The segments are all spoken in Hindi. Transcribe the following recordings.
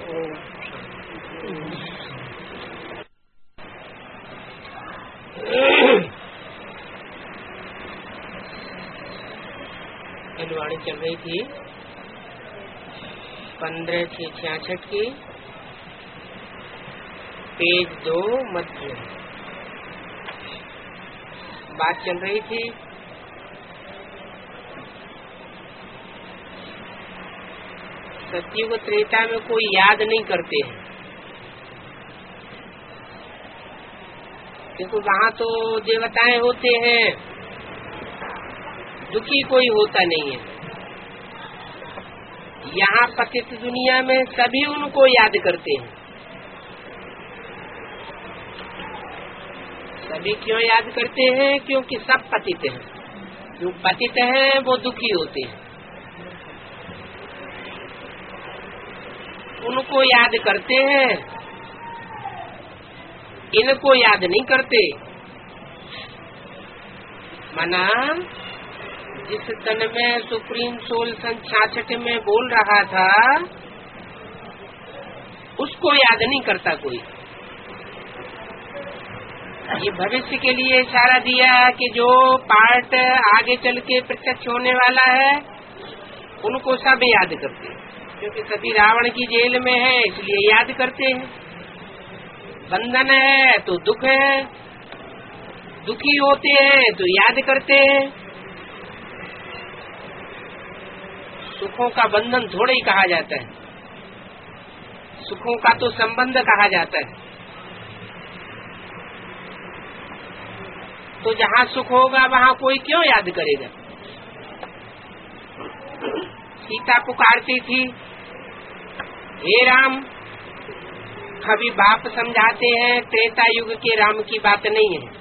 वाणी चल रही थी 15/6/66 की, पेज 2 मध्य। बात चल रही थी सतयुग त्रेता में कोई याद नहीं करते हैं, क्योंकि वहाँ तो देवताएं होते हैं, दुखी कोई होता नहीं है। यहाँ पतित दुनिया में सभी उनको याद करते हैं। सभी क्यों याद करते हैं? क्योंकि सब पतित हैं। जो पतित हैं वो दुखी होते हैं, उनको याद करते हैं, इनको याद नहीं करते। मना जिस तन में सुप्रीम सोल सन 66 में बोल रहा था, उसको याद नहीं करता कोई। ये भविष्य के लिए इशारा दिया कि जो पार्ट आगे चल के प्रत्यक्ष होने वाला है, उनको सब याद करते हैं, क्योंकि सभी रावण की जेल में है, इसलिए याद करते हैं। बंधन है तो दुख है, दुखी होते हैं तो याद करते हैं। सुखों का बंधन थोड़ा ही कहा जाता है, सुखों का तो संबंध कहा जाता है। तो जहाँ सुख होगा वहाँ कोई क्यों याद करेगा? सीता पुकारती थी, हे राम। कभी बाप समझाते हैं त्रेता युग के राम की बात नहीं है,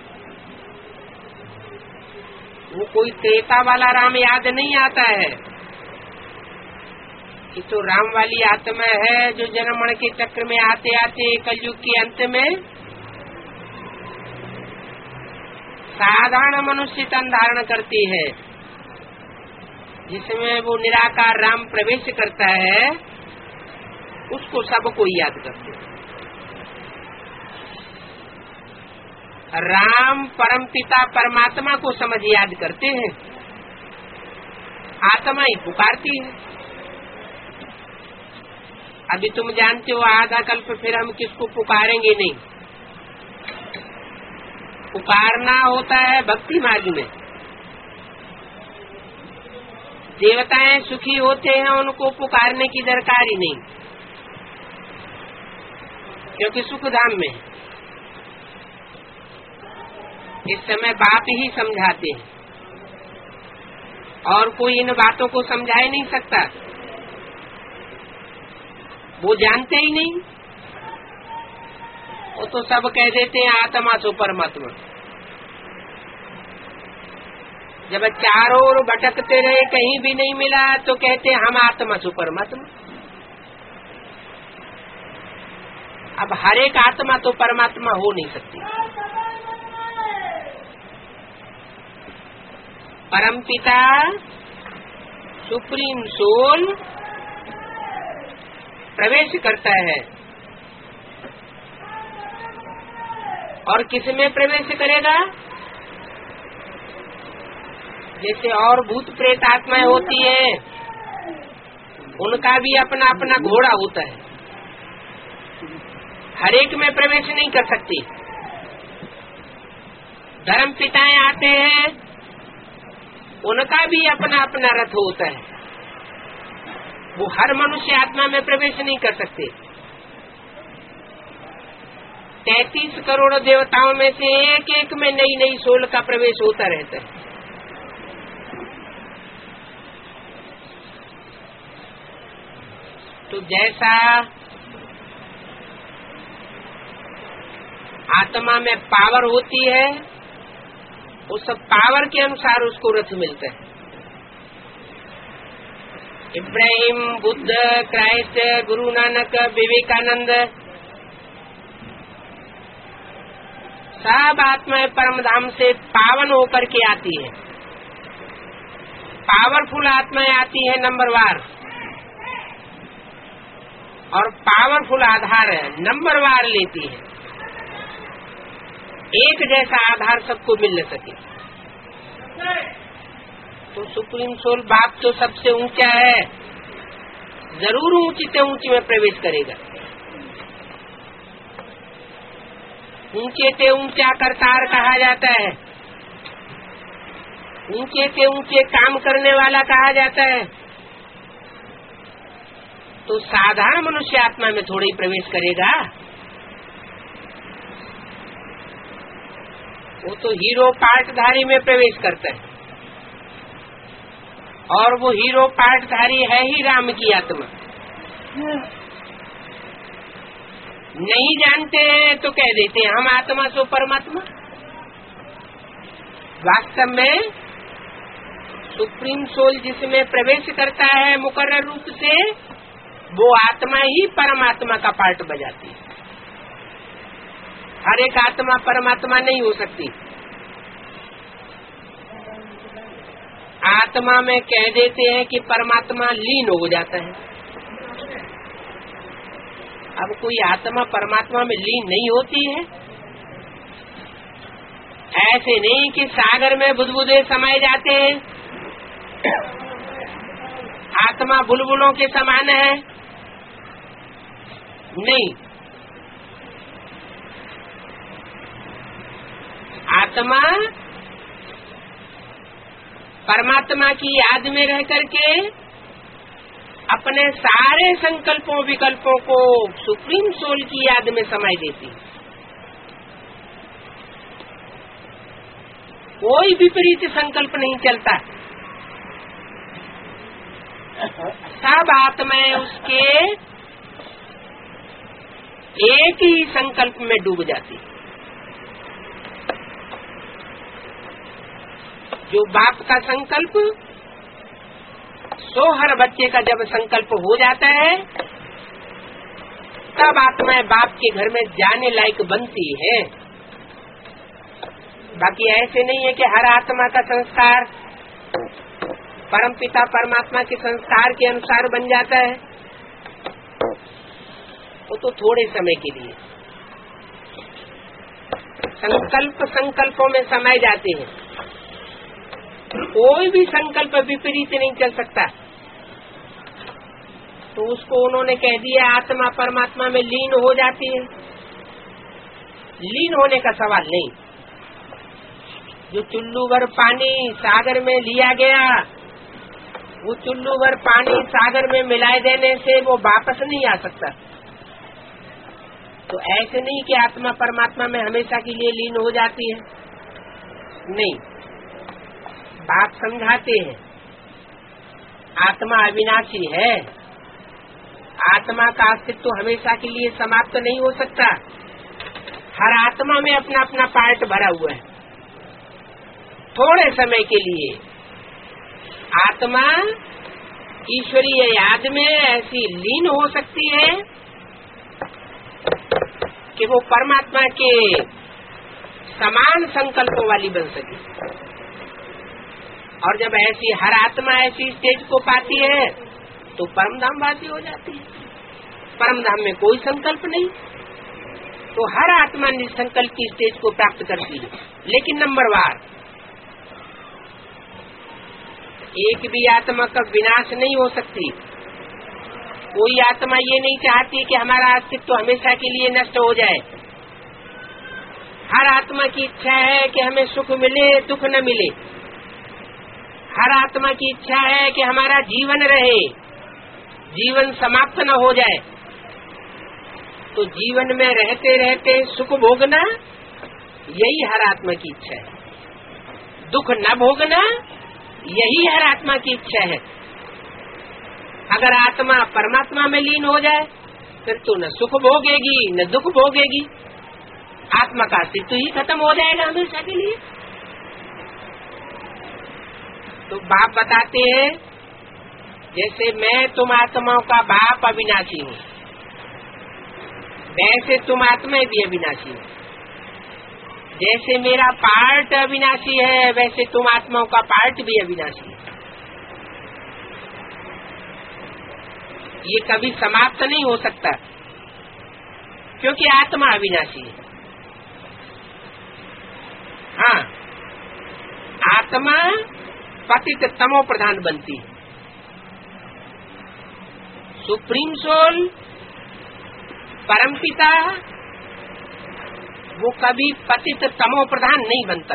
वो कोई त्रेता वाला राम याद नहीं आता है। ये तो राम वाली आत्मा है जो जन्म मरण के चक्र में आते आते कलयुग के अंत में साधारण मनुष्य तन धारण करती है, जिसमें वो निराकार राम प्रवेश करता है, उसको सब कोई याद करते हैं। राम परमपिता परमात्मा को समझ याद करते हैं, आत्मा ही पुकारती है। अभी तुम जानते हो आधा कल्प फिर हम किसको पुकारेंगे नहीं। पुकारना होता है भक्ति मार्ग में। देवताएं सुखी होते हैं, उनको पुकारने की दरकार ही नहीं, क्योंकि सुख धाम में है। इस समय बाप ही समझाते हैं, और कोई इन बातों को समझा ही नहीं सकता, वो जानते ही नहीं। वो तो सब कह देते हैं आत्मा सो परमात्मा। जब चारों ओर भटकते रहे, कहीं भी नहीं मिला, तो कहते हैं हम आत्मा सो परमात्मा। अब हर एक आत्मा तो परमात्मा हो नहीं सकती। परमपिता सुप्रीम सोल प्रवेश करता है, और किस में प्रवेश करेगा? जैसे और भूत प्रेत आत्माएं होती है, उनका भी अपना अपना घोड़ा होता है, हर एक में प्रवेश नहीं कर सकती। धर्म पिताएं आते हैं, उनका भी अपना अपना रथ होता है, वो हर मनुष्य आत्मा में प्रवेश नहीं कर सकते। 33 करोड़ देवताओं में से एक एक में नई नई सोल का प्रवेश होता रहता है। तो जैसा आत्मा में पावर होती है, उस पावर के अनुसार उसको रथ मिलता है। इब्राहिम, बुद्ध, क्राइस्ट, गुरु नानक, विवेकानंद, सब आत्माएं परम धाम से पावन होकर के आती है। पावरफुल आत्माएं आती है नंबरवार, और पावरफुल आधार है, नंबरवार लेती है, एक जैसा आधार सबको मिल न सके। तो सुप्रीम सोल बाप तो सबसे ऊंचा है, जरूर ऊंची से ऊंची में प्रवेश करेगा। ऊंचे से ऊंचा करतार कहा जाता है, ऊंचे से ऊंचे काम करने वाला कहा जाता है। तो साधारण मनुष्य आत्मा में थोड़ा ही प्रवेश करेगा, वो तो हीरो पार्टधारी में प्रवेश करता है, और वो हीरो पार्टधारी है ही राम की आत्मा। नहीं जानते हैं तो कह देते हैं हम आत्मा सो परमात्मा। वास्तव में सुप्रीम सोल जिसमें प्रवेश करता है मुकर्रर रूप से, वो आत्मा ही परमात्मा का पार्ट बजाती है। हर एक आत्मा परमात्मा नहीं हो सकती। आत्मा में कह देते हैं कि परमात्मा लीन हो जाता है। अब कोई आत्मा परमात्मा में लीन नहीं होती है। ऐसे नहीं कि सागर में बुदबुदे समाये जाते हैं, आत्मा बुलबुलों के समान है, नहीं। आत्मा परमात्मा की याद में रह करके अपने सारे संकल्पों विकल्पों को सुप्रीम सोल की याद में समाई देती। कोई विपरीत संकल्प नहीं चलता, सब आत्माएं उसके एक ही संकल्प में डूब जाती। जो बाप का संकल्प, सो हर बच्चे का जब संकल्प हो जाता है, तब आत्माएं बाप के घर में जाने लायक बनती है। बाकी ऐसे नहीं है कि हर आत्मा का संस्कार परमपिता परमात्मा के संस्कार के अनुसार बन जाता है। वो तो थोड़े समय के लिए संकल्पों में समाये जाते हैं। कोई भी संकल्प विपरीत नहीं चल सकता। तो उसको उन्होंने कह दिया आत्मा परमात्मा में लीन हो जाती है। लीन होने का सवाल नहीं। जो चुल्लू भर पानी सागर में लिया गया, वो चुल्लू भर पानी सागर में मिलाए देने से वो वापस नहीं आ सकता। तो ऐसे नहीं कि आत्मा परमात्मा में हमेशा के लिए लीन हो जाती है, नहीं। बात समझाते हैं आत्मा अविनाशी है, आत्मा का अस्तित्व हमेशा के लिए समाप्त नहीं हो सकता। हर आत्मा में अपना अपना पार्ट भरा हुआ है। थोड़े समय के लिए आत्मा ईश्वरीय याद में ऐसी लीन हो सकती है कि वो परमात्मा के समान संकल्पों वाली बन सके। और जब ऐसी हर आत्मा ऐसी स्टेज को पाती है तो परमधामवासी हो जाती है। परमधाम में कोई संकल्प नहीं, तो हर आत्मा निसंकल्प की स्टेज को प्राप्त करती है। लेकिन नंबरवार, एक भी आत्मा का विनाश नहीं हो सकती। कोई आत्मा ये नहीं चाहती कि हमारा अस्तित्व हमेशा के लिए नष्ट हो जाए। हर आत्मा की इच्छा है कि हमें सुख मिले, दुख न मिले। हर आत्मा की इच्छा है कि हमारा जीवन रहे, जीवन समाप्त न हो जाए। तो जीवन में रहते रहते सुख भोगना, यही हर आत्मा की इच्छा है। दुख न भोगना, यही हर आत्मा की इच्छा है। अगर आत्मा परमात्मा में लीन हो जाए, फिर तो न सुख भोगेगी न दुख भोगेगी। आत्मा का अस्तित्व ही खत्म हो जाएगा हमेशा के लिए। तो बाप बताते हैं, जैसे मैं तुम आत्माओं का बाप अविनाशी हूँ, वैसे तुम आत्माएं भी अविनाशी हो। जैसे मेरा पार्ट अविनाशी है, वैसे तुम आत्माओं का पार्ट भी अविनाशी है। ये कभी समाप्त नहीं हो सकता, क्योंकि आत्मा अविनाशी है। हाँ, आत्मा पतित तमो प्रधान बनती है। सुप्रीम सोल परमपिता वो कभी पतित तमो प्रधान नहीं बनता।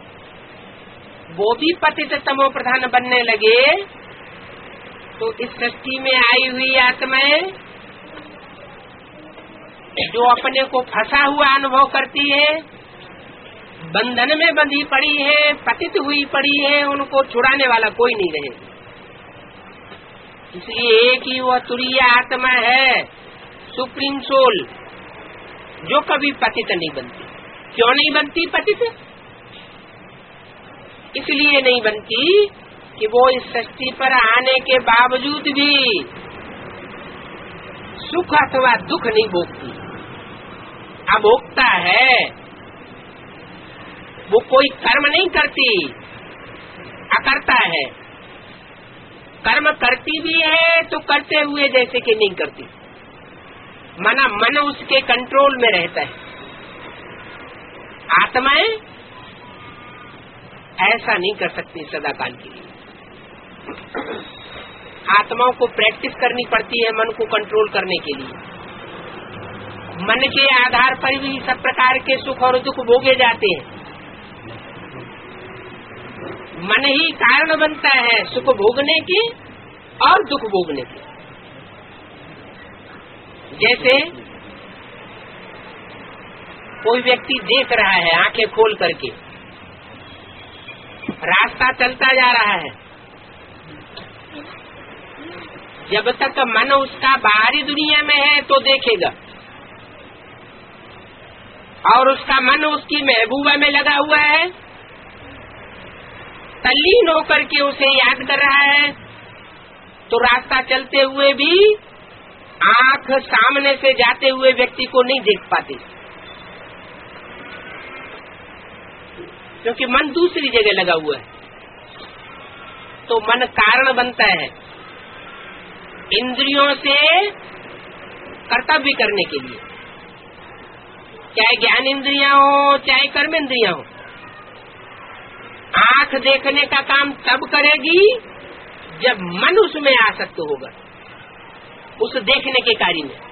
वो भी पतित तमो प्रधान बनने लगे तो इस सृष्टि में आई हुई आत्माएं जो अपने को फंसा हुआ अनुभव करती है, बंधन में बंधी पड़ी है, पतित हुई पड़ी है, उनको छुड़ाने वाला कोई नहीं रहे। इसलिए एक ही वह तुरीय आत्मा है, सुप्रीम सोल, जो कभी पतित नहीं बनती। क्यों नहीं बनती पतित? इसलिए नहीं बनती कि वो इस सृष्टि पर आने के बावजूद भी सुख अथवा दुख नहीं भोगती। अभोक्ता है, वो कोई कर्म नहीं करती, अकर्ता है। कर्म करती भी है तो करते हुए जैसे कि नहीं करती, मन उसके कंट्रोल में रहता है। आत्माएं ऐसा नहीं कर सकती सदा काल के लिए। आत्माओं को प्रैक्टिस करनी पड़ती है मन को कंट्रोल करने के लिए। मन के आधार पर भी सब प्रकार के सुख और दुख भोगे जाते हैं। मन ही कारण बनता है सुख भोगने की और दुख भोगने की। जैसे कोई व्यक्ति देख रहा है आंखें खोल करके, रास्ता चलता जा रहा है, जब तक मन उसका बाहरी दुनिया में है तो देखेगा, और उसका मन उसकी महबूबा में लगा हुआ है, तल्लीन होकर के उसे याद कर रहा है, तो रास्ता चलते हुए भी आंख सामने से जाते हुए व्यक्ति को नहीं देख पाती, क्योंकि मन दूसरी जगह लगा हुआ है। तो मन कारण बनता है इंद्रियों से कर्तव्य करने के लिए, चाहे ज्ञान इंद्रियां हो चाहे कर्म इंद्रियां हो। आंख देखने का काम तब करेगी जब मन उसमें आसक्त होगा, उस देखने के कार्य में।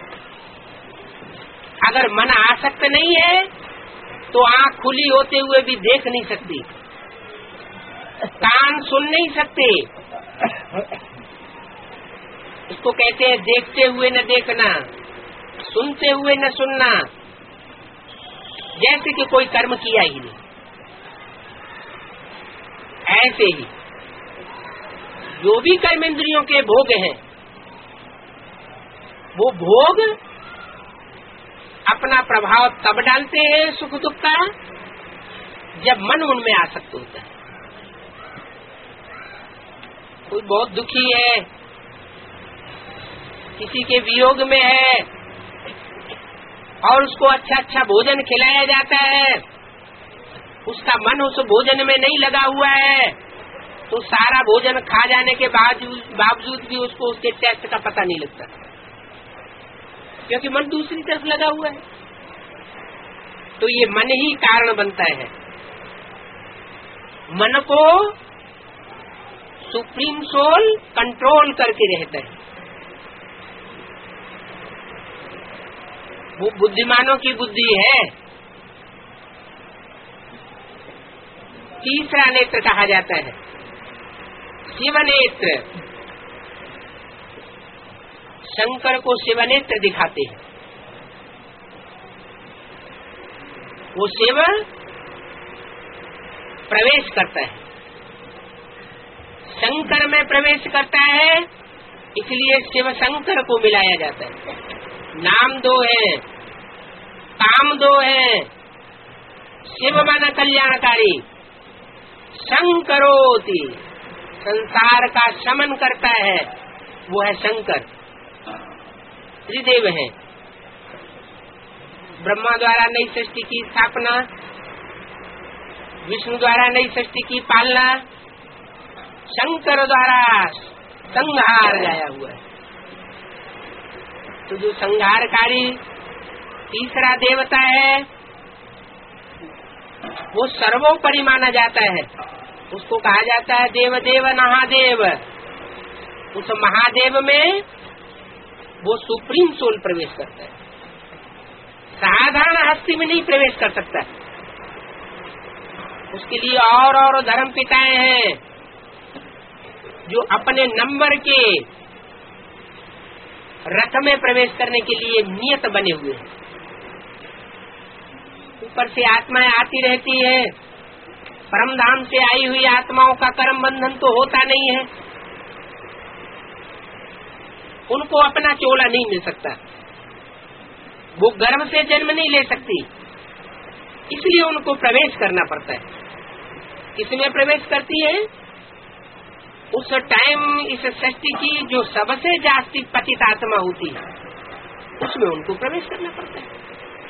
अगर मन आसक्त नहीं है तो आंख खुली होते हुए भी देख नहीं सकती, कान सुन नहीं सकते। इसको कहते हैं देखते हुए न देखना, सुनते हुए न सुनना, जैसे कि कोई कर्म किया ही नहीं। ऐसे ही जो भी कर्म इंद्रियों के भोग हैं, वो भोग अपना प्रभाव तब डालते हैं सुख दुख का जब मन उनमें आसक्त होता है। कोई बहुत दुखी है, किसी के वियोग में है, और उसको अच्छा अच्छा भोजन खिलाया जाता है, उसका मन उस भोजन में नहीं लगा हुआ है, तो सारा भोजन खा जाने के बावजूद भी उसको उसके टेस्ट का पता नहीं लगता, क्योंकि मन दूसरी तरफ लगा हुआ है। तो ये मन ही कारण बनता है। मन को सुप्रीम सोल कंट्रोल करके रहता है। वो बुद्धिमानों की बुद्धि है। तीसरा नेत्र कहा जाता है शिव नेत्र। शंकर को शिव नेत्र दिखाते हैं। वो शिव प्रवेश करता है, शंकर में प्रवेश करता है, इसलिए शिव शंकर को मिलाया जाता है। नाम दो है, काम दो है। शिव मन कल्याणकारी, शंकरोति संसार का शमन करता है, वो है शंकर। त्रिदेव है। ब्रह्मा द्वारा नई सृष्टि की स्थापना, विष्णु द्वारा नई सृष्टि की पालना, शंकर द्वारा संहार गाया हुआ है। तो जो संहारकारी तीसरा देवता है वो सर्वोपरि माना जाता है। उसको कहा जाता है देवदेव महादेव। उस महादेव में वो सुप्रीम सोल प्रवेश करता है, साधारण हस्ती में नहीं प्रवेश कर सकता। उसके लिए और धर्म पिताएं हैं जो अपने नंबर के रथ में प्रवेश करने के लिए नियत बने हुए हैं। ऊपर से आत्माएं आती रहती है, परम धाम से आई हुई आत्माओं का कर्म बंधन तो होता नहीं है, उनको अपना चोला नहीं मिल सकता, वो गर्भ से जन्म नहीं ले सकती, इसलिए उनको प्रवेश करना पड़ता है। किसमें प्रवेश करती है? उस टाइम इस सृष्टि की जो सबसे जास्ती पतित आत्मा होती है उसमें उनको प्रवेश करना पड़ता है।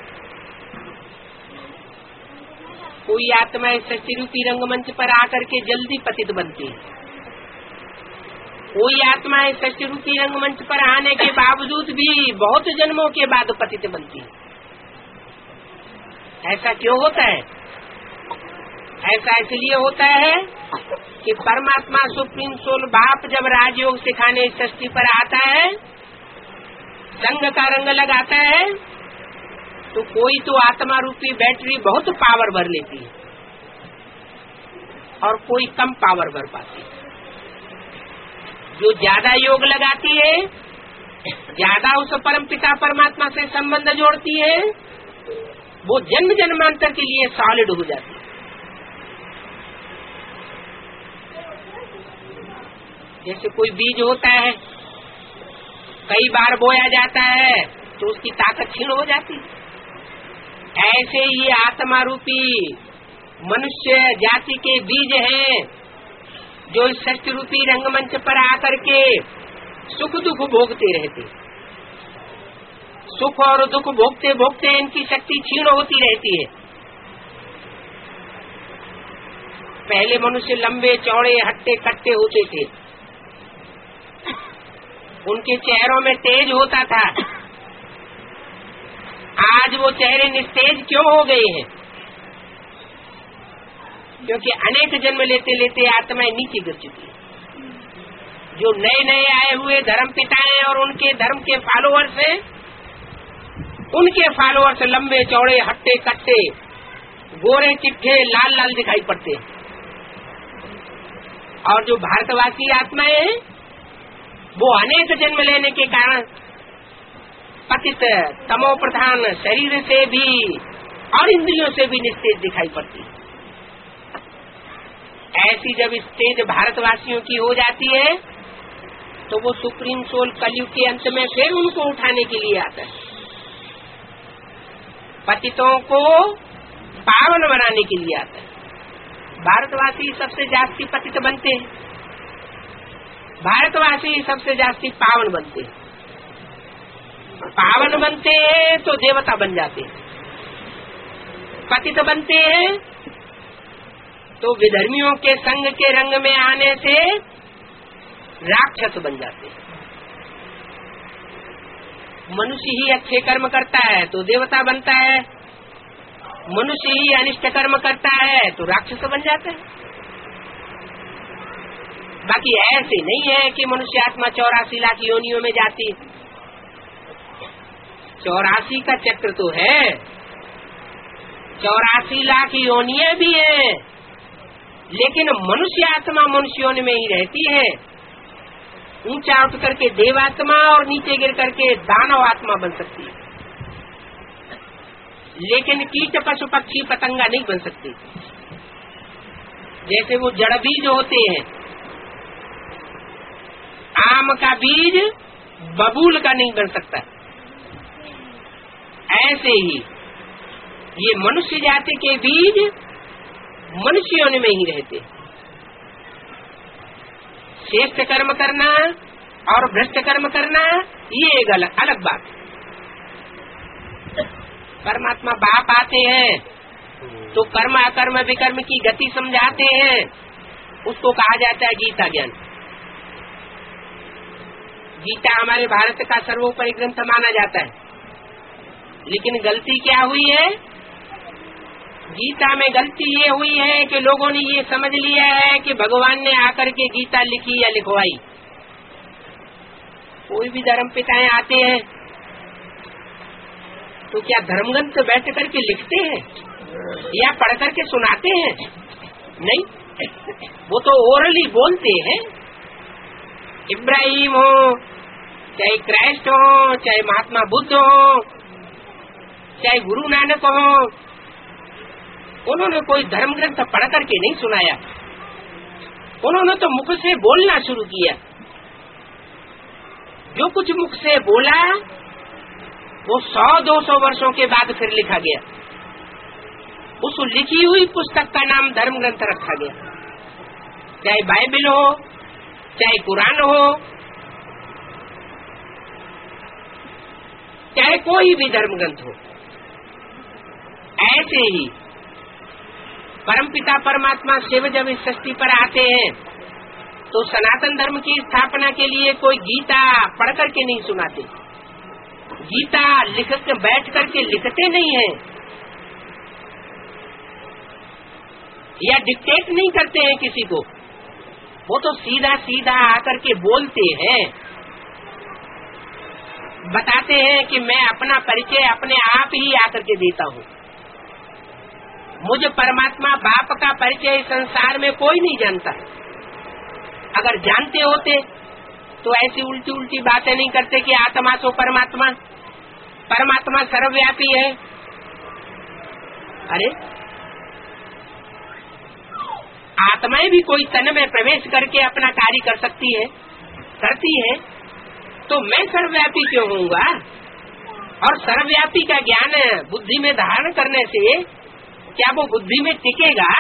कोई आत्मा इस सृष्टि रूपी रंगमंच पर आकर के जल्दी पतित बनती है, कोई आत्मा इस सृष्टि रूपी रंगमंच पर आने के बावजूद भी बहुत जन्मों के बाद पतित बनती है। ऐसा क्यों होता है? ऐसा इसलिए होता है कि परमात्मा सुप्रीम सोल बाप जब राजयोग सिखाने इस सृष्टि पर आता है, संग का रंग लगाता है, तो कोई तो आत्मा रूपी बैटरी बहुत पावर भर लेती है और कोई कम पावर भर पाती है। जो ज्यादा योग लगाती है, ज्यादा उस परम पिता परमात्मा से संबंध जोड़ती है, वो जन्म जन्मांतर के लिए सॉलिड हो जाती है। जैसे कोई बीज होता है, कई बार बोया जाता है तो उसकी ताकत क्षीण हो जाती है। ऐसे ही आत्मा रूपी मनुष्य जाति के बीज हैं जो इस सृष्टि रूपी रंगमंच पर आकर के सुख दुख भोगते रहते। सुख और दुख भोगते भोगते इनकी शक्ति क्षीण होती रहती है। पहले मनुष्य लंबे चौड़े हट्टे कट्टे होते थे, उनके चेहरों में तेज होता था। आज वो चेहरे निस्तेज क्यों हो गए हैं? क्योंकि अनेक जन्म लेते लेते आत्माएं नीचे गिर चुकी है। जो नए नए आए हुए धर्म पिता हैं और उनके धर्म के फॉलोअर्स हैं, उनके फॉलोअर्स लंबे चौड़े हट्टे कट्टे गोरे चिट्ठे लाल लाल दिखाई पड़ते हैं। और जो भारतवासी आत्माएं हैं वो अनेक जन्म लेने के कारण पतित तमो प्रधान शरीर से भी और इंद्रियों से भी निस्तेज दिखाई पड़ती है। ऐसी जब स्टेज भारतवासियों की हो जाती है तो वो सुप्रीम सोल कलयुग के अंत में फिर उनको उठाने के लिए आता है, पतितों को पावन बनाने के लिए आता है। भारतवासी सबसे जास्ती पतित बनते हैं, भारतवासी सबसे जास्ती पावन बनते हैं। पावन बनते हैं तो देवता बन जाते हैं, पतित बनते हैं तो विधर्मियों के संग के रंग में आने से राक्षस बन जाते हैं। मनुष्य ही अच्छे कर्म करता है तो देवता बनता है, मनुष्य ही अनिष्ट कर्म करता है तो राक्षस बन जाता है। बाकी ऐसे नहीं है कि मनुष्य आत्मा 84 लाख योनियों में जाती। 84 का चक्र तो है, 84 लाख योनियां भी है, लेकिन मनुष्य आत्मा मनुष्य योनि में ही रहती है। ऊंचा उठ करके देवात्मा और नीचे गिर करके दानव आत्मा बन सकती है, लेकिन कीट पशु पक्षी पतंगा नहीं बन सकती। जैसे वो जड़ बीज होते हैं, आम का बीज बबूल का नहीं बन सकता, ऐसे ही ये मनुष्य जाति के बीज मनुष्यों में ही रहते। श्रेष्ठ कर्म करना और भ्रष्ट कर्म करना ये एक अलग बात। परमात्मा बाप आते हैं तो कर्म अकर्म विकर्म की गति समझाते हैं, उसको कहा जाता है गीता ज्ञान। गीता हमारे भारत का सर्वोपरि ग्रंथ माना जाता है, लेकिन गलती क्या हुई है? गीता में गलती ये हुई है कि लोगों ने ये समझ लिया है कि भगवान ने आकर के गीता लिखी या लिखवाई। कोई भी धर्म पिताएं आते हैं तो क्या धर्मग्रंथ बैठ करके लिखते हैं या पढ़ करके सुनाते हैं? नहीं, वो तो ओरली बोलते हैं। इब्राहिम हो, चाहे क्राइस्ट हो, चाहे महात्मा बुद्ध हो, चाहे गुरु नानक हो, उन्होंने कोई धर्म ग्रंथ पढ़ करके नहीं सुनाया। उन्होंने तो मुख से बोलना शुरू किया। जो कुछ मुख से बोला वो 100-200 वर्षों के बाद फिर लिखा गया। उस लिखी हुई पुस्तक का नाम धर्म ग्रंथ रखा गया। चाहे बाइबल हो, चाहे कुरान हो, चाहे कोई भी धर्म ग्रंथ हो। ऐसे ही परमपिता परमात्मा शिव जब इस सृष्टि पर आते हैं तो सनातन धर्म की स्थापना के लिए कोई गीता पढ़ करके नहीं सुनाते। गीता लिख के बैठ करके लिखते नहीं है या डिक्टेट नहीं करते हैं किसी को। वो तो सीधा सीधा आकर के बोलते हैं, बताते हैं कि मैं अपना परिचय अपने आप ही आकर के देता हूँ। मुझे परमात्मा बाप का परिचय इस संसार में कोई नहीं जानता। अगर जानते होते तो ऐसी उल्टी उल्टी बातें नहीं करते कि आत्मा सो परमात्मा, परमात्मा सर्वव्यापी है। अरे आत्माएं भी कोई तन में प्रवेश करके अपना कार्य कर सकती है, करती है, तो मैं सर्वव्यापी क्यों होऊंगा? और सर्वव्यापी का ज्ञान बुद्धि में धारण करने से क्या वो बुद्धि में टिकेगा?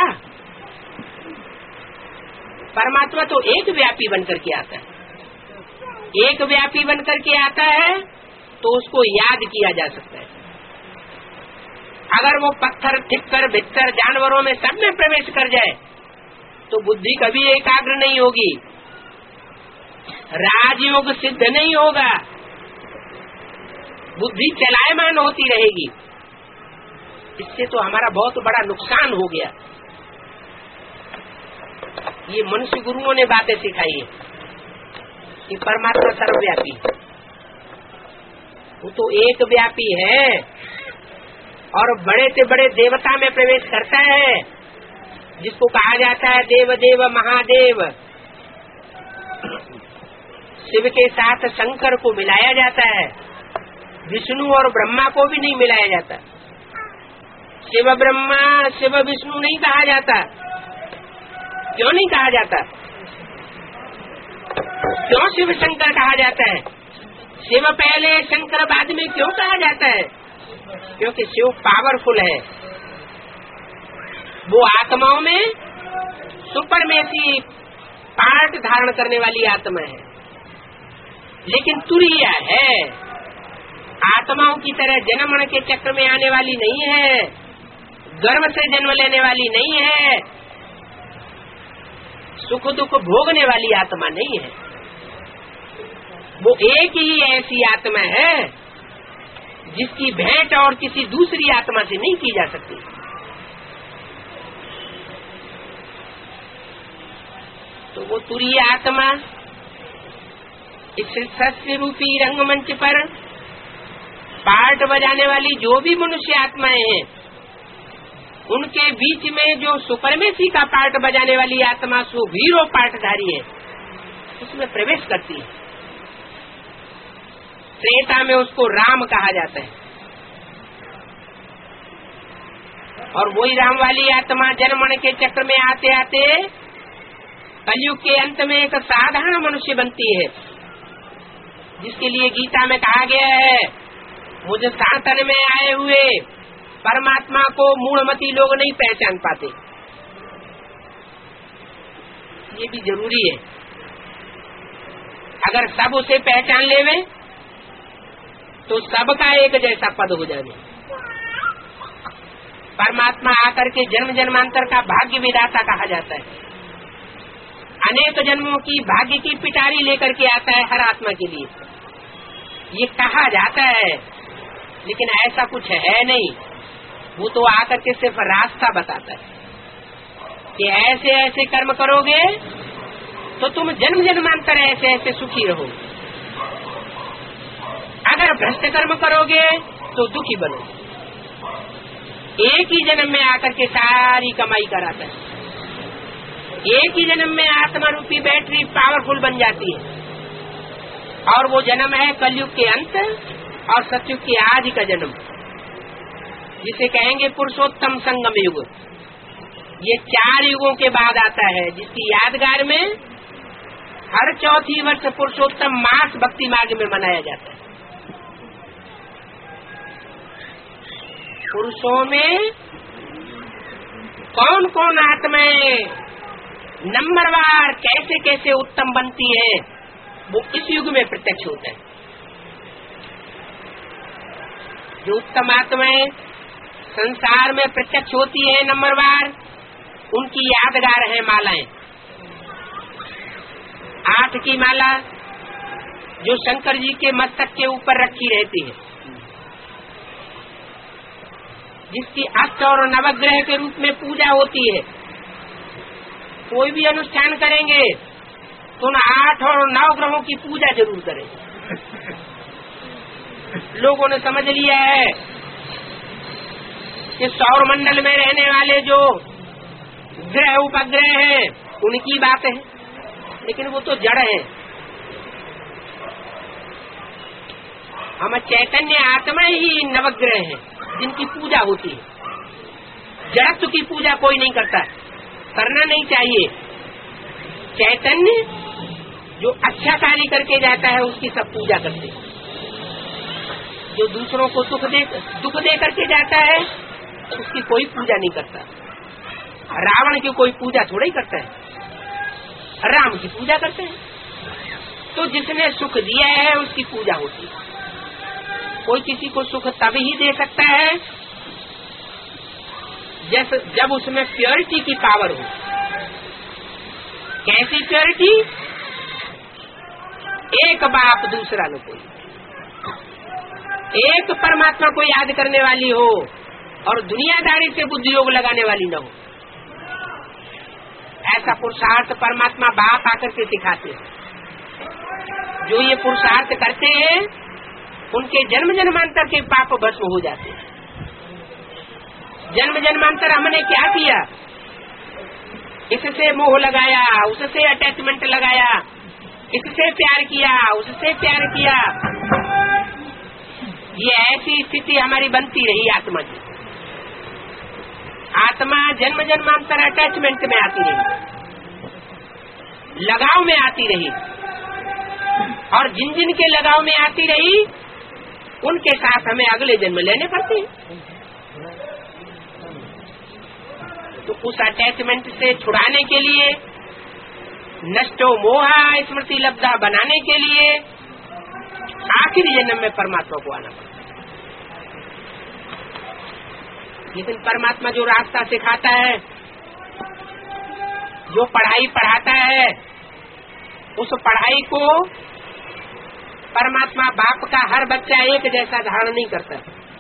परमात्मा तो एक व्यापी बनकर के आता है। एक व्यापी बनकर के आता है तो उसको याद किया जा सकता है। अगर वो पत्थर, ठिक्कर, भित्तर, जानवरों में सब में प्रवेश कर जाए तो बुद्धि कभी एकाग्र नहीं होगी, राजयोग सिद्ध नहीं होगा, बुद्धि चलायमान होती रहेगी। इससे तो हमारा बहुत बड़ा नुकसान हो गया। ये मनुष्य गुरुओं ने बातें सिखाई है कि परमात्मा सर्वव्यापी, वो तो एक व्यापी है और बड़े से बड़े देवता में प्रवेश करता है, जिसको कहा जाता है देव देव महादेव। शिव के साथ शंकर को मिलाया जाता है, विष्णु और ब्रह्मा को भी नहीं मिलाया जाता। शिव ब्रह्मा, शिव विष्णु नहीं कहा जाता। क्यों नहीं कहा जाता? क्यों शिव शंकर कहा जाता है? शिव पहले शंकर बाद में क्यों कहा जाता है? क्योंकि शिव पावरफुल है, वो आत्माओं में सुपरमेसी पार्ट धारण करने वाली आत्मा है। लेकिन तुरीय है, आत्माओं की तरह जन्म मरण के चक्र में आने वाली नहीं है, गर्भ से जन्म लेने वाली नहीं है, सुख दुख भोगने वाली आत्मा नहीं है। वो एक ही ऐसी आत्मा है जिसकी भेंट और किसी दूसरी आत्मा से नहीं की जा सकती। तो वो तुरीय आत्मा इस सत्य रूपी रंगमंच पर पार्ट बजाने वाली जो भी मनुष्य आत्माएं हैं, उनके बीच में जो सुपरमेसी का पार्ट बजाने वाली आत्मा सो वीरो पार्टधारी है, उसमें प्रवेश करती है। त्रेता में उसको राम कहा जाता है। और वही राम वाली आत्मा जन्मण के चक्र में आते आते कलयुग के अंत में एक साधारण मनुष्य बनती है, जिसके लिए गीता में कहा गया है, मुझे सनातन में आए हुए परमात्मा को मूढ़मती लोग नहीं पहचान पाते। ये भी जरूरी है। अगर सब उसे पहचान लेवे तो सबका एक जैसा पद हो जाए। परमात्मा आकर के जन्म जन्मांतर का भाग्य विधाता कहा जाता है। अनेक जन्मों की भाग्य की पिटारी लेकर के आता है हर आत्मा के लिए, ये कहा जाता है, लेकिन ऐसा कुछ है नहीं। वो तो आकर के सिर्फ रास्ता बताता है कि ऐसे ऐसे कर्म करोगे तो तुम जन्म जन्मांतर ऐसे ऐसे सुखी रहोगे, अगर भ्रष्ट कर्म करोगे तो दुखी बनोगे। एक ही जन्म में आकर के सारी कमाई कराता है, एक ही जन्म में आत्मा रूपी बैटरी पावरफुल बन जाती है, और वो जन्म है कलयुग के अंत और सतयुग के आदि का जन्म, जिसे कहेंगे पुरुषोत्तम संगम युग। ये 4 युगों के बाद आता है, जिसकी यादगार में हर चौथी वर्ष पुरुषोत्तम मास भक्ति मार्ग में मनाया जाता है। पुरुषों में कौन कौन आत्माएं नंबरवार कैसे कैसे उत्तम बनती है, वो इस युग में प्रत्यक्ष होता है। जो उत्तम आत्माएं संसार में प्रत्यक्ष होती है नंबरवार, उनकी यादगार है मालाएं। 8 की माला जो शंकर जी के मस्तक के ऊपर रखी रहती है, जिसकी अष्ट और नवग्रह के रूप में पूजा होती है। कोई भी अनुष्ठान करेंगे तो उन 8 और 9 ग्रहों की पूजा जरूर करें। लोगों ने समझ लिया है कि सौर मंडल में रहने वाले जो ग्रह उपग्रह हैं उनकी बात है, लेकिन वो तो जड़ है। हम चैतन्य आत्मा ही नवग्रह हैं जिनकी पूजा होती है। जड़त्व की पूजा कोई नहीं करता, करना नहीं चाहिए। चैतन्य जो अच्छा कार्य करके जाता है उसकी सब पूजा करते हैं। जो दूसरों को दुख दे करके जाता है उसकी कोई पूजा नहीं करता। रावण की कोई पूजा थोड़ा ही करता है, राम की पूजा करते हैं। तो जिसने सुख दिया है उसकी पूजा होती है। कोई किसी को सुख तभी ही दे सकता है जब उसमें प्योरिटी की पावर हो। कैसी प्योरिटी? एक बाप दूसरा न कोई, एक परमात्मा को याद करने वाली हो और दुनियादारी से बुद्धि योग लगाने वाली न हो। ऐसा पुरुषार्थ परमात्मा बाप आकर के सिखाते हैं। जो ये पुरुषार्थ करते हैं उनके जन्म जन्मांतर के पाप भस्म हो जाते हैं। जन्म जन्मांतर हमने क्या किया? इससे मोह लगाया, उससे अटैचमेंट लगाया, इससे प्यार किया, उससे प्यार किया। ये ऐसी स्थिति हमारी बनती रही आत्मा की। आत्मा जन्म जन्मांतर अटैचमेंट में आती रही, लगाव में आती रही, और जिन जिन के लगाव में आती रही उनके साथ हमें अगले जन्म लेने पड़ते हैं। तो उस अटैचमेंट से छुड़ाने के लिए, नष्टो मोहा स्मृति लब्धा बनाने के लिए आखिरी जन्म में परमात्मा को आना पड़ता है। लेकिन परमात्मा जो रास्ता सिखाता है, जो पढ़ाई पढ़ाता है, उस पढ़ाई को परमात्मा बाप का हर बच्चा एक जैसा धारण नहीं करता।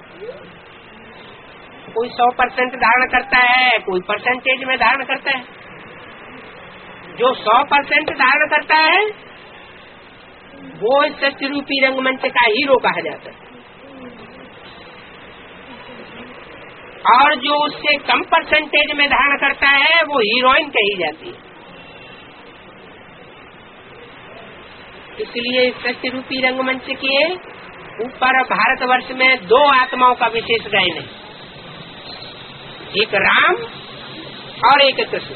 कोई 100% धारण करता है, कोई परसेंटेज में धारण करता है। जो 100% धारण करता है वो सत्य रूपी रंगमंच का हीरो कहा जाता है, और जो उससे कम परसेंटेज में धारण करता है वो हीरोइन कही जाती है। इसलिए सत्य रूपी रंगमंच के ऊपर भारतवर्ष में 2 आत्माओं का विशेष गायन है, एक राम और एक कृष्ण।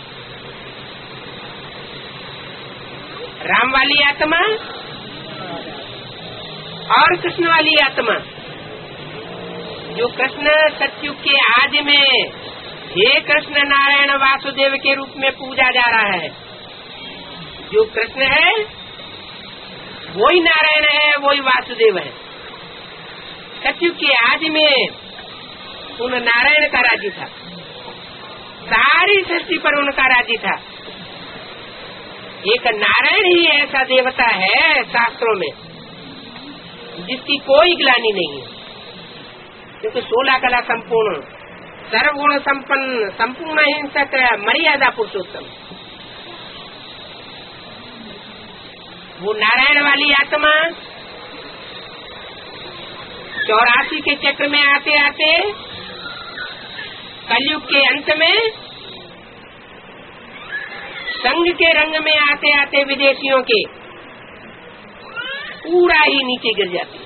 राम वाली आत्मा और कृष्ण वाली आत्मा। जो कृष्ण सतयुग के आदि में हे कृष्ण नारायण वासुदेव के रूप में पूजा जा रहा है, जो कृष्ण है वही नारायण है, वही वासुदेव है। सतयुग के आदि में उन नारायण का राज्य था, सारी सृष्टि पर उनका राज्य था। एक नारायण ही ऐसा देवता है शास्त्रों में जिसकी कोई ग्लानि नहीं है, क्योंकि 16 कला संपूर्ण, सर्वगुण संपन्न, संपूर्ण हिंसक, मर्यादा पुरुषोत्तम, वो नारायण वाली आत्मा 84 के चक्र में आते आते कलयुग के अंत में संग के रंग में आते आते विदेशियों के पूरा ही नीचे गिर जाती।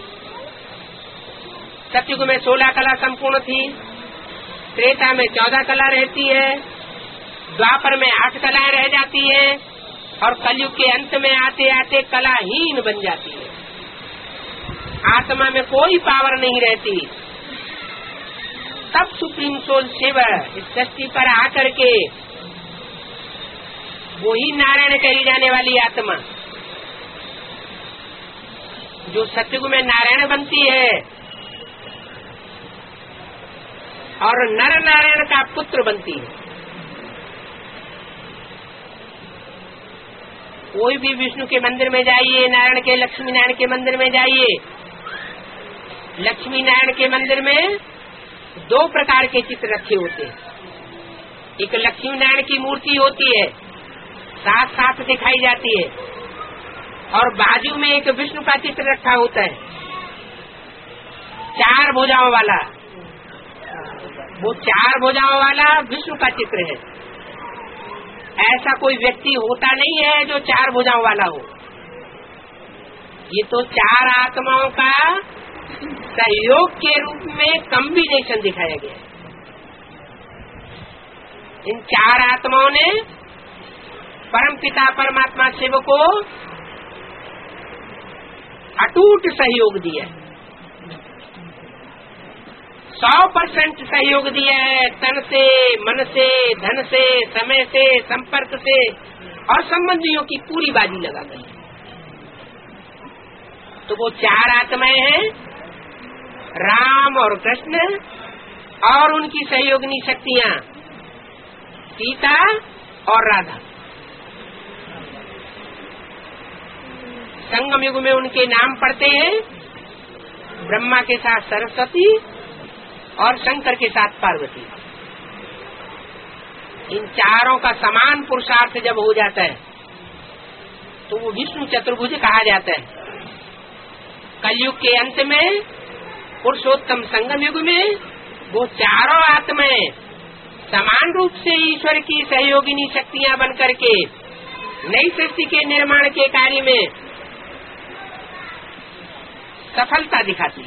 सतयुग में 16 कला संपूर्ण थी, त्रेता में 14 कला रहती है, द्वापर में 8 कलाएं रह जाती है, और कलयुग के अंत में आते आते कलाहीन बन जाती है। आत्मा में कोई पावर नहीं रहती। तब सुप्रीम सोल शिव इस सृष्टि पर आकर के वही नारायण कही जाने वाली आत्मा जो सतयुग में नारायण बनती है और नर नारायण का पुत्र बनती है। कोई भी विष्णु के मंदिर में जाइए, नारायण के, लक्ष्मी नारायण के मंदिर में जाइए, लक्ष्मी नारायण के मंदिर में 2 प्रकार के चित्र रखे होते हैं। एक लक्ष्मी नारायण की मूर्ति होती है, साथ साथ दिखाई जाती है, और बाजू में एक विष्णु का चित्र रखा होता है, 4 भुजाओं वाला। वो 4 भुजाओं वाला विष्णु का चित्र है। ऐसा कोई व्यक्ति होता नहीं है जो 4 भुजाओं वाला हो। ये तो 4 आत्माओं का सहयोग के रूप में कॉम्बिनेशन दिखाया गया है। इन 4 आत्माओं ने परम पिता परमात्मा शिव को अटूट सहयोग दिया है, 100% सहयोग दिया है, तन से, मन से, धन से, समय से, संपर्क से, और संबंधियों की पूरी बाजी लगा गई। तो वो 4 आत्माएं हैं, राम और कृष्ण और उनकी सहयोगिनी शक्तियां सीता और राधा। संगम युग में उनके नाम पढ़ते हैं, ब्रह्मा के साथ सरस्वती और शंकर के साथ पार्वती। इन चारों का समान पुरुषार्थ जब हो जाता है तो वो विष्णु चतुर्भुज कहा जाता है। कलयुग के अंत में पुरुषोत्तम संगम युग में वो चारों आत्माएं समान रूप से ईश्वर की सहयोगिनी शक्तियां बनकर के नई सृष्टि के निर्माण के कार्य में सफलता दिखाती।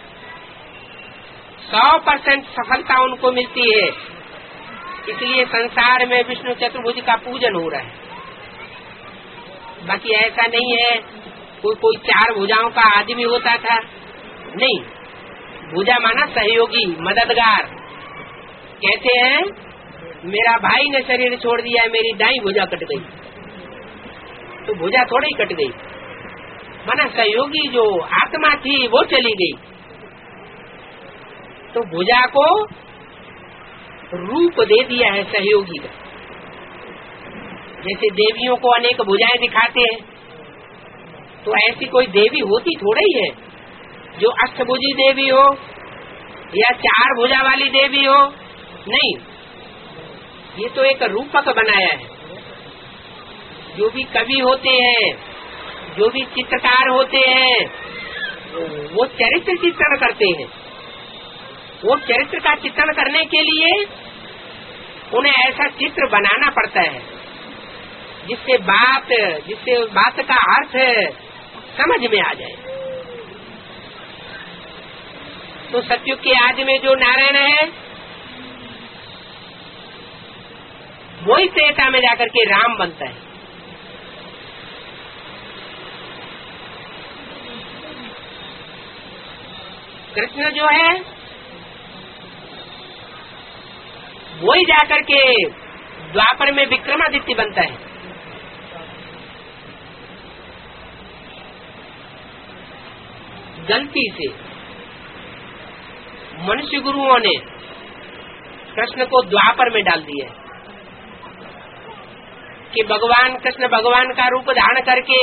100% सफलता उनको मिलती है। इसलिए संसार में विष्णु चतुर्भुज का पूजन हो रहा है। बाकी ऐसा नहीं है कोई 4 भुजाओं का आदमी होता था, नहीं। भुजा माना सहयोगी, मददगार। कहते हैं मेरा भाई ने शरीर छोड़ दिया है, मेरी दाई भुजा कट गई, तो भुजा थोड़ी कट गई, माना सहयोगी जो आत्मा थी वो चली गई। तो भुजा को रूप दे दिया है सहयोगी का। जैसे देवियों को अनेक भुजाएं दिखाते हैं, तो ऐसी कोई देवी होती थोड़ा ही है जो अष्टभुजी देवी हो या 4 भुजा वाली देवी हो, नहीं। ये तो एक रूपक बनाया है। जो भी कवि होते हैं, जो भी चित्रकार होते हैं, वो चरित्र चित्रण करते हैं। वो चरित्र का चित्रण करने के लिए उन्हें ऐसा चित्र बनाना पड़ता है जिससे बात का अर्थ समझ में आ जाए। तो सतयुग के आदि में जो नारायण है वही त्रेता में जाकर के राम बनता है। कृष्ण जो है वही जाकर के द्वापर में विक्रमादित्य बनता है। गलती से मनुष्य गुरुओं ने कृष्ण को द्वापर में डाल दिया। कि भगवान कृष्ण भगवान का रूप धारण करके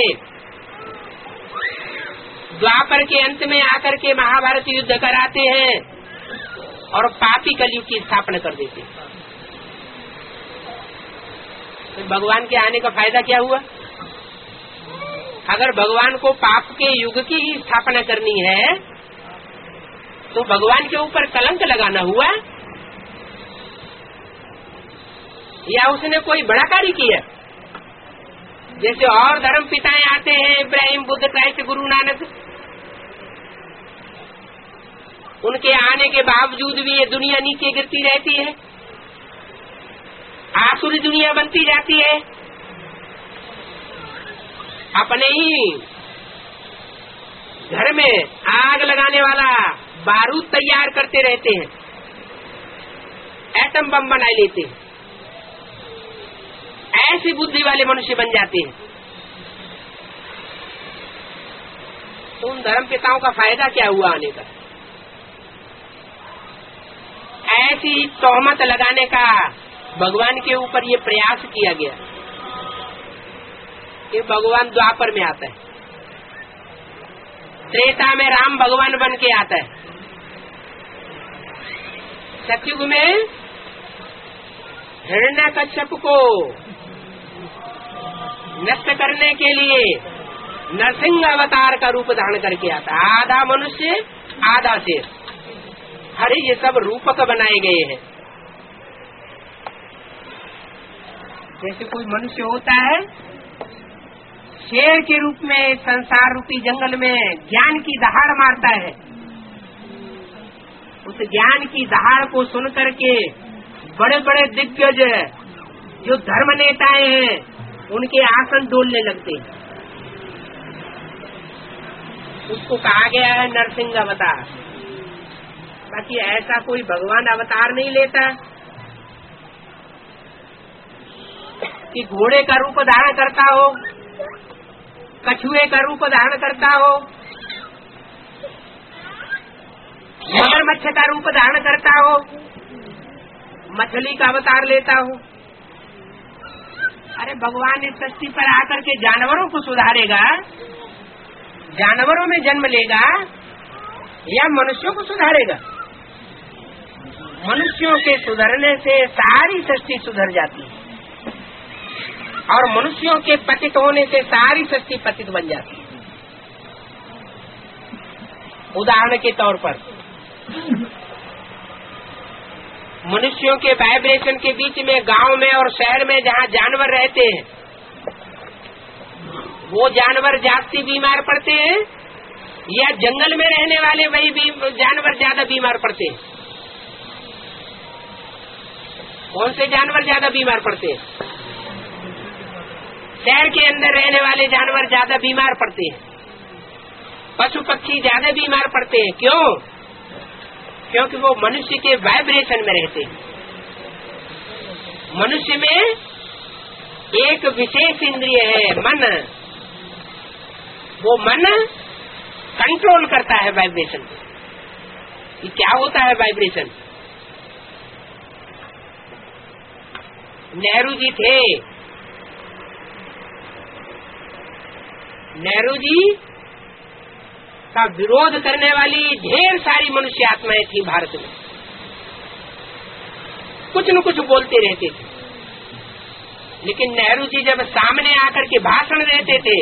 द्वापर के अंत में आकर के महाभारत युद्ध कराते हैं और पापी कलयुग की स्थापना कर देते हैं। तो भगवान के आने का फायदा क्या हुआ? अगर भगवान को पाप के युग की ही स्थापना करनी है तो भगवान के ऊपर कलंक लगाना हुआ या उसने कोई बड़ा कार्य किया? जैसे और धर्म पिताएं आते हैं, इब्राहिम, बुद्ध, क्राइस्ट, गुरु नानक, उनके आने के बावजूद भी ये दुनिया नीचे गिरती रहती है, आसुरी दुनिया बनती जाती है। अपने ही घर में आग लगाने वाला बारूद तैयार करते रहते हैं, एटम बम बना लेते हैं, ऐसी बुद्धि वाले मनुष्य बन जाते हैं। तो उन धर्म पिताओं का फायदा क्या हुआ आने का? ऐसी तोहमत लगाने का भगवान के ऊपर ये प्रयास किया गया कि भगवान द्वापर में आता है, त्रेता में राम भगवान बन के आता है, सतयुग में हिरण्यकश्यप को नष्ट करने के लिए नरसिंह अवतार का रूप धारण करके आता है। आधा मनुष्य आधा शेर, अरे ये सब रूपक बनाए गए हैं। जैसे कोई मनुष्य होता है शेर के रूप में संसार रूपी जंगल में ज्ञान की दहाड़ मारता है, उस ज्ञान की दहाड़ को सुन करके बड़े बड़े दिग्गज जो धर्म नेताएं हैं उनके आसन डोलने लगते हैं। उसको कहा गया है नरसिंह अवतार। बाकी ऐसा कोई भगवान अवतार नहीं लेता कि घोड़े का रूप धारण करता हो, कछुए का रूप धारण करता हो, मगरमच्छ का रूप धारण करता हो, मछली का अवतार लेता हो। अरे भगवान इस सृष्टि पर आकर के जानवरों को सुधारेगा, जानवरों में जन्म लेगा या मनुष्यों को सुधारेगा? मनुष्यों के सुधरने से सारी सृष्टि सुधर जाती है और मनुष्यों के पतित होने से सारी सृष्टि पतित बन जाती है। उदाहरण के तौर पर मनुष्यों के वाइब्रेशन के बीच में गांव में और शहर में जहाँ जानवर रहते हैं वो जानवर जाति बीमार पड़ते हैं या जंगल में रहने वाले वही जानवर ज्यादा बीमार पड़ते हैं? कौन से जानवर ज्यादा बीमार पड़ते हैं? शहर के अंदर रहने वाले जानवर ज्यादा बीमार पड़ते हैं, पशु पक्षी ज्यादा बीमार पड़ते हैं। क्यों? क्योंकि वो मनुष्य के वाइब्रेशन में रहते हैं। मनुष्य में एक विशेष इंद्रिय है मन, वो मन कंट्रोल करता है वाइब्रेशन को। ये क्या होता है वाइब्रेशन? नेहरू जी थे, नेहरू जी का विरोध करने वाली ढेर सारी मनुष्य आत्माएं थी भारत में, कुछ न कुछ बोलते रहते थे। लेकिन नेहरू जी जब सामने आकर के भाषण देते थे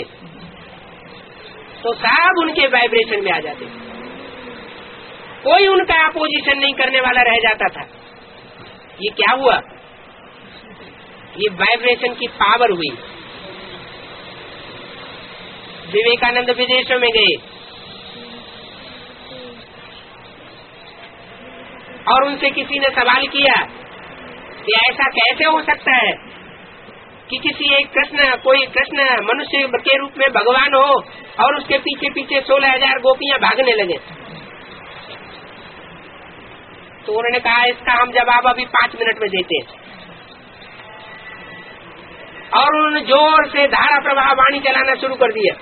तो सब उनके वाइब्रेशन में आ जाते थे, कोई उनका अपोजिशन नहीं करने वाला रह जाता था। ये क्या हुआ? ये वाइब्रेशन की पावर हुई। विवेकानंद विदेशों में गए और उनसे किसी ने सवाल किया कि ऐसा कैसे हो सकता है कि किसी एक कोई कृष्ण मनुष्य के रूप में भगवान हो और उसके पीछे पीछे 16,000 गोपियां भागने लगे। तो उन्होंने कहा इसका हम जवाब अभी 5 मिनट में देते हैं। और उन्होंने जोर से धारा प्रवाह वाणी चलाना शुरू कर दिया।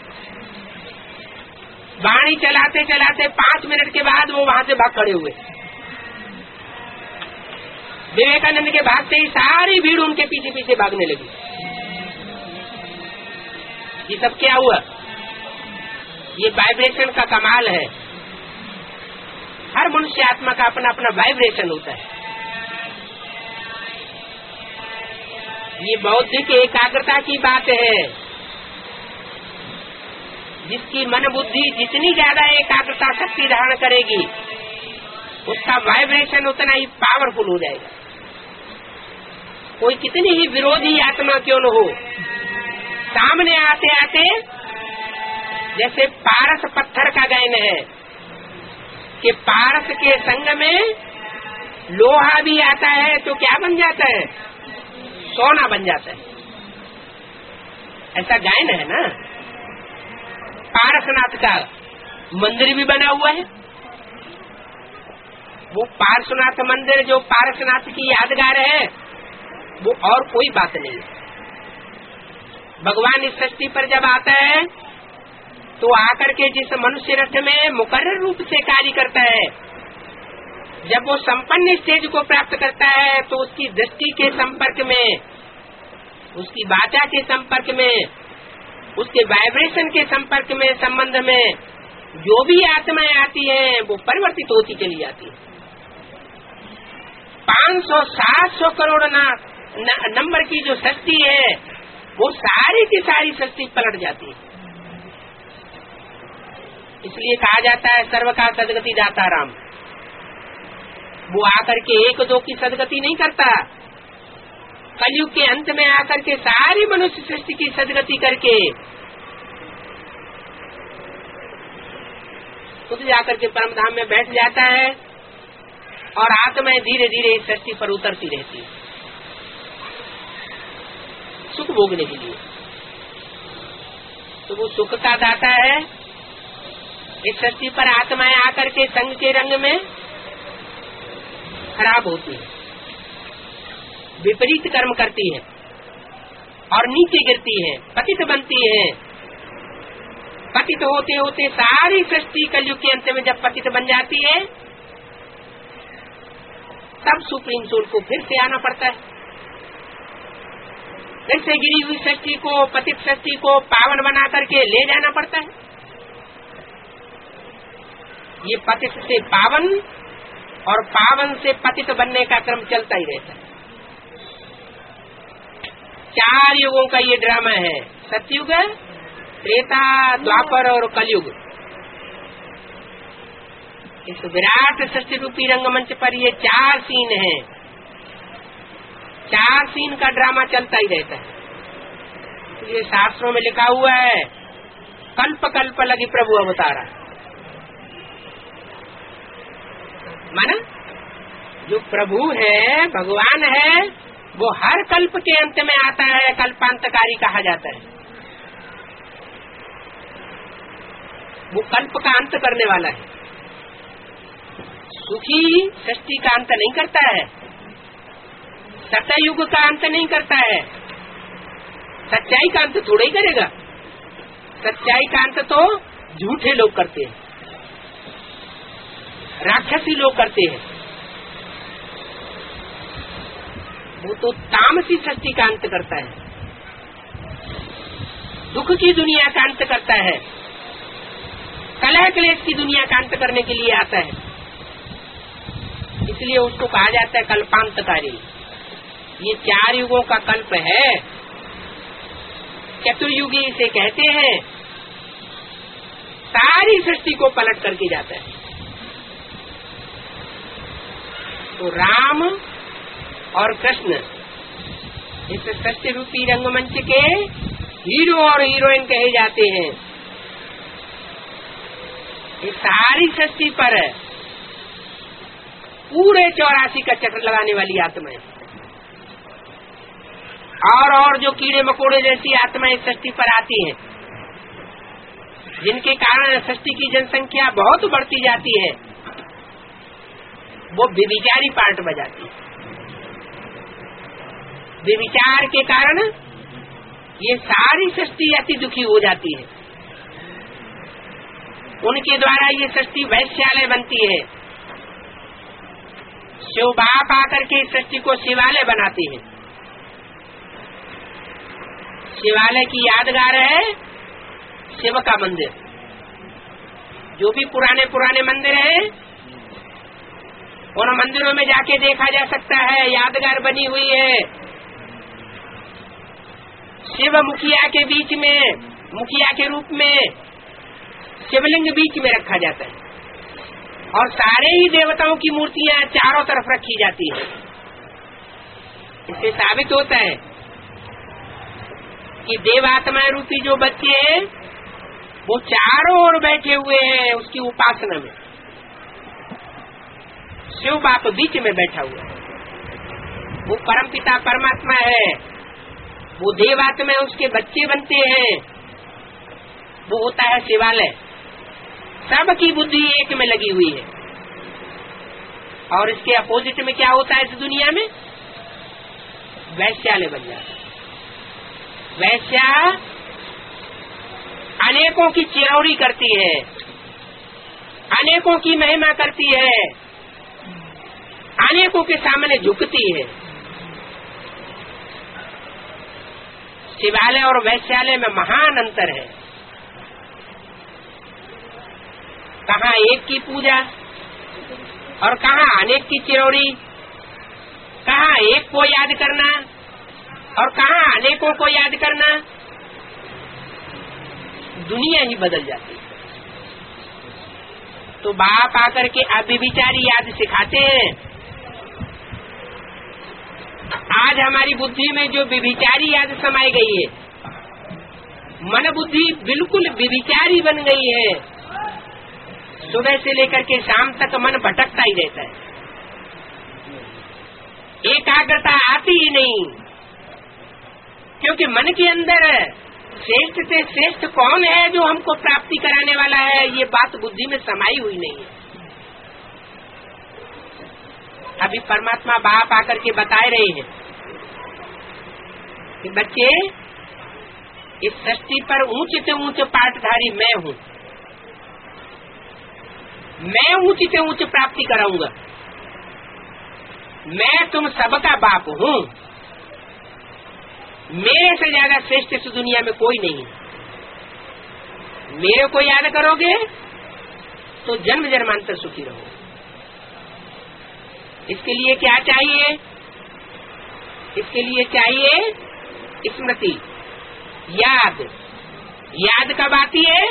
वाणी चलाते चलाते 5 मिनट के बाद वो वहां से भाग खड़े हुए। विवेकानंद के भागते ही सारी भीड़ उनके पीछे पीछे भागने लगी। ये सब क्या हुआ? ये वाइब्रेशन का कमाल है। हर मनुष्य आत्मा का अपना अपना वाइब्रेशन होता है। ये बौद्धिक एकाग्रता की बात है। जिसकी मन बुद्धि जितनी ज्यादा एकाग्रता शक्ति धारण करेगी, उसका वाइब्रेशन उतना ही पावरफुल हो जाएगा। कोई कितनी ही विरोधी आत्मा क्यों न हो, सामने आते आते जैसे पारस पत्थर का गायन है कि पारस के संग में लोहा भी आता है तो क्या बन जाता है? सोना बन जाता है। ऐसा गायन है ना। पारसनाथ का मंदिर भी बना हुआ है। वो पारसनाथ मंदिर जो पारसनाथ की यादगार है, वो और कोई बात नहीं है। भगवान इस सृष्टि पर जब आता है तो आकर के जिस मनुष्य रथ में मुकर्रर रूप से कार्य करता है, जब वो संपन्न स्टेज को प्राप्त करता है तो उसकी दृष्टि के संपर्क में, उसकी वाचा के संपर्क में, उसके वाइब्रेशन के संपर्क में, संबंध में जो भी आत्माएं आती हैं वो परिवर्तित होती चली जाती है। 500-700 करोड़ नंबर की जो सृष्टि है वो सारी की सारी सृष्टि पलट जाती है। इसलिए कहा जाता है सर्व का सदगति दाता राम। वो आकर के एक दो की सदगति नहीं करता, कलयुग के अंत में आकर के सारी मनुष्य सृष्टि की सदगति करके खुद जाकर के परम धाम में बैठ जाता है और आत्माएं धीरे धीरे इस सृष्टि पर उतरती रहती है सुख भोगने के लिए। तो वो सुख का दाता है। इस सृष्टि पर आत्माएं आकर के संग के रंग में खराब होती है, विपरीत कर्म करती है और नीचे गिरती है, पतित बनती है। पतित होते होते सारी सृष्टि कलयुग के अंत में जब पतित बन जाती है, तब सुप्रीम सोल को फिर से आना पड़ता है। फिर से गिरी हुई सृष्टि को, पतित सृष्टि को पावन बना करके ले जाना पड़ता है। ये पतित से पावन और पावन से पतित बनने का क्रम चलता ही रहता है। 4 युगों का ये ड्रामा है, सतयुग, त्रेता, द्वापर और कलयुग। इस विराट सृष्टि रूपी रंगमंच पर ये 4 सीन हैं। 4 सीन का ड्रामा चलता ही रहता है। ये शास्त्रों में लिखा हुआ है, कल्प कल्प लगी प्रभु अवतारा। माना जो प्रभु है, भगवान है, वो हर कल्प के अंत में आता है, कल्पांतकारी कहा जाता है। वो कल्प का अंत करने वाला है। सुखी सृष्टि का अंत नहीं करता है, सतयुग का अंत नहीं करता है। सच्चाई का अंत थोड़ा ही करेगा। सच्चाई का अंत तो झूठे लोग करते हैं, राक्षसी लोग करते हैं। वो तो तामसी सृष्टि का अंत करता है, दुख की दुनिया का अंत करता है, कलह क्लेश की दुनिया का अंत करने के लिए आता है। इसलिए उसको कहा जाता है कल्पांतकारी। ये 4 युगों का कल्प है। चतुर्युगी इसे कहते हैं। सारी सृष्टि को पलट करके जाता है। तो राम और कृष्ण इस सृष्टि रूपी रंगमंच के हीरो और हीरोइन कहे जाते हैं। इस सारी सृष्टि पर पूरे 84 का चक्र लगाने वाली आत्माएं और जो कीड़े मकोड़े जैसी आत्माएं इस सृष्टि पर आती हैं, जिनके कारण सृष्टि की जनसंख्या बहुत बढ़ती जाती है, वो व्यभिचारी पार्ट बजाती है। व्यभिचार के कारण ये सारी सृष्टि अति दुखी हो जाती है। उनके द्वारा ये सृष्टि वैश्यालय बनती है। शिव बाप आकर के इस सृष्टि को शिवालय बनाते हैं। शिवालय की यादगार है शिव का मंदिर। जो भी पुराने पुराने मंदिर हैं, उन मंदिरों में जाके देखा जा सकता है, यादगार बनी हुई है। शिव मुखिया के बीच में, मुखिया के रूप में शिवलिंग बीच में रखा जाता है और सारे ही देवताओं की मूर्तियां चारों तरफ रखी जाती है। इससे साबित होता है कि देवात्मा रूपी जो बच्चे हैं वो चारों ओर बैठे हुए हैं उसकी उपासना में। शिव बाप बीच में बैठा हुआ है, वो परमपिता परमात्मा है, वो देवात्मा उसके बच्चे बनते हैं, वो होता है शिवालय। सबकी बुद्धि एक में लगी हुई है। और इसके अपोजिट में क्या होता है इस दुनिया में? वैश्यालय बन जाता है। वैश्या अनेकों की चिरौरी करती है, अनेकों की महिमा करती है, अनेकों के सामने झुकती है। शिवालय और वैश्यालय में महान अंतर है। कहाँ एक की पूजा और कहाँ अनेक की चिरौरी, कहाँ एक को याद करना और कहाँ अनेकों को याद करना। दुनिया ही बदल जाती है। तो बाप आकर के अव्यभिचारी याद सिखाते हैं। आज हमारी बुद्धि में जो व्यभिचारी याद समाई गई है, मन बुद्धि बिल्कुल व्यभिचारी बन गई है। सुबह से लेकर के शाम तक मन भटकता ही रहता है, एकाग्रता आती ही नहीं। क्योंकि मन के अंदर श्रेष्ठ से श्रेष्ठ कौन है जो हमको प्राप्ति कराने वाला है, ये बात बुद्धि में समाई हुई नहीं है। अभी परमात्मा बाप आकर के बताए रहे हैं कि बच्चे, इस सृष्टि पर ऊंचे से ऊंचे पाठधारी मैं हूँ, मैं ऊंची से ऊंची प्राप्ति कराऊंगा, मैं तुम सबका बाप हूँ, मेरे से ज्यादा श्रेष्ठ इस दुनिया में कोई नहीं। मेरे को याद करोगे तो जन्म जन्मांतर सुखी रहोगे। इसके लिए क्या चाहिए? इसके लिए चाहिए स्मृति, याद। याद कब आती है?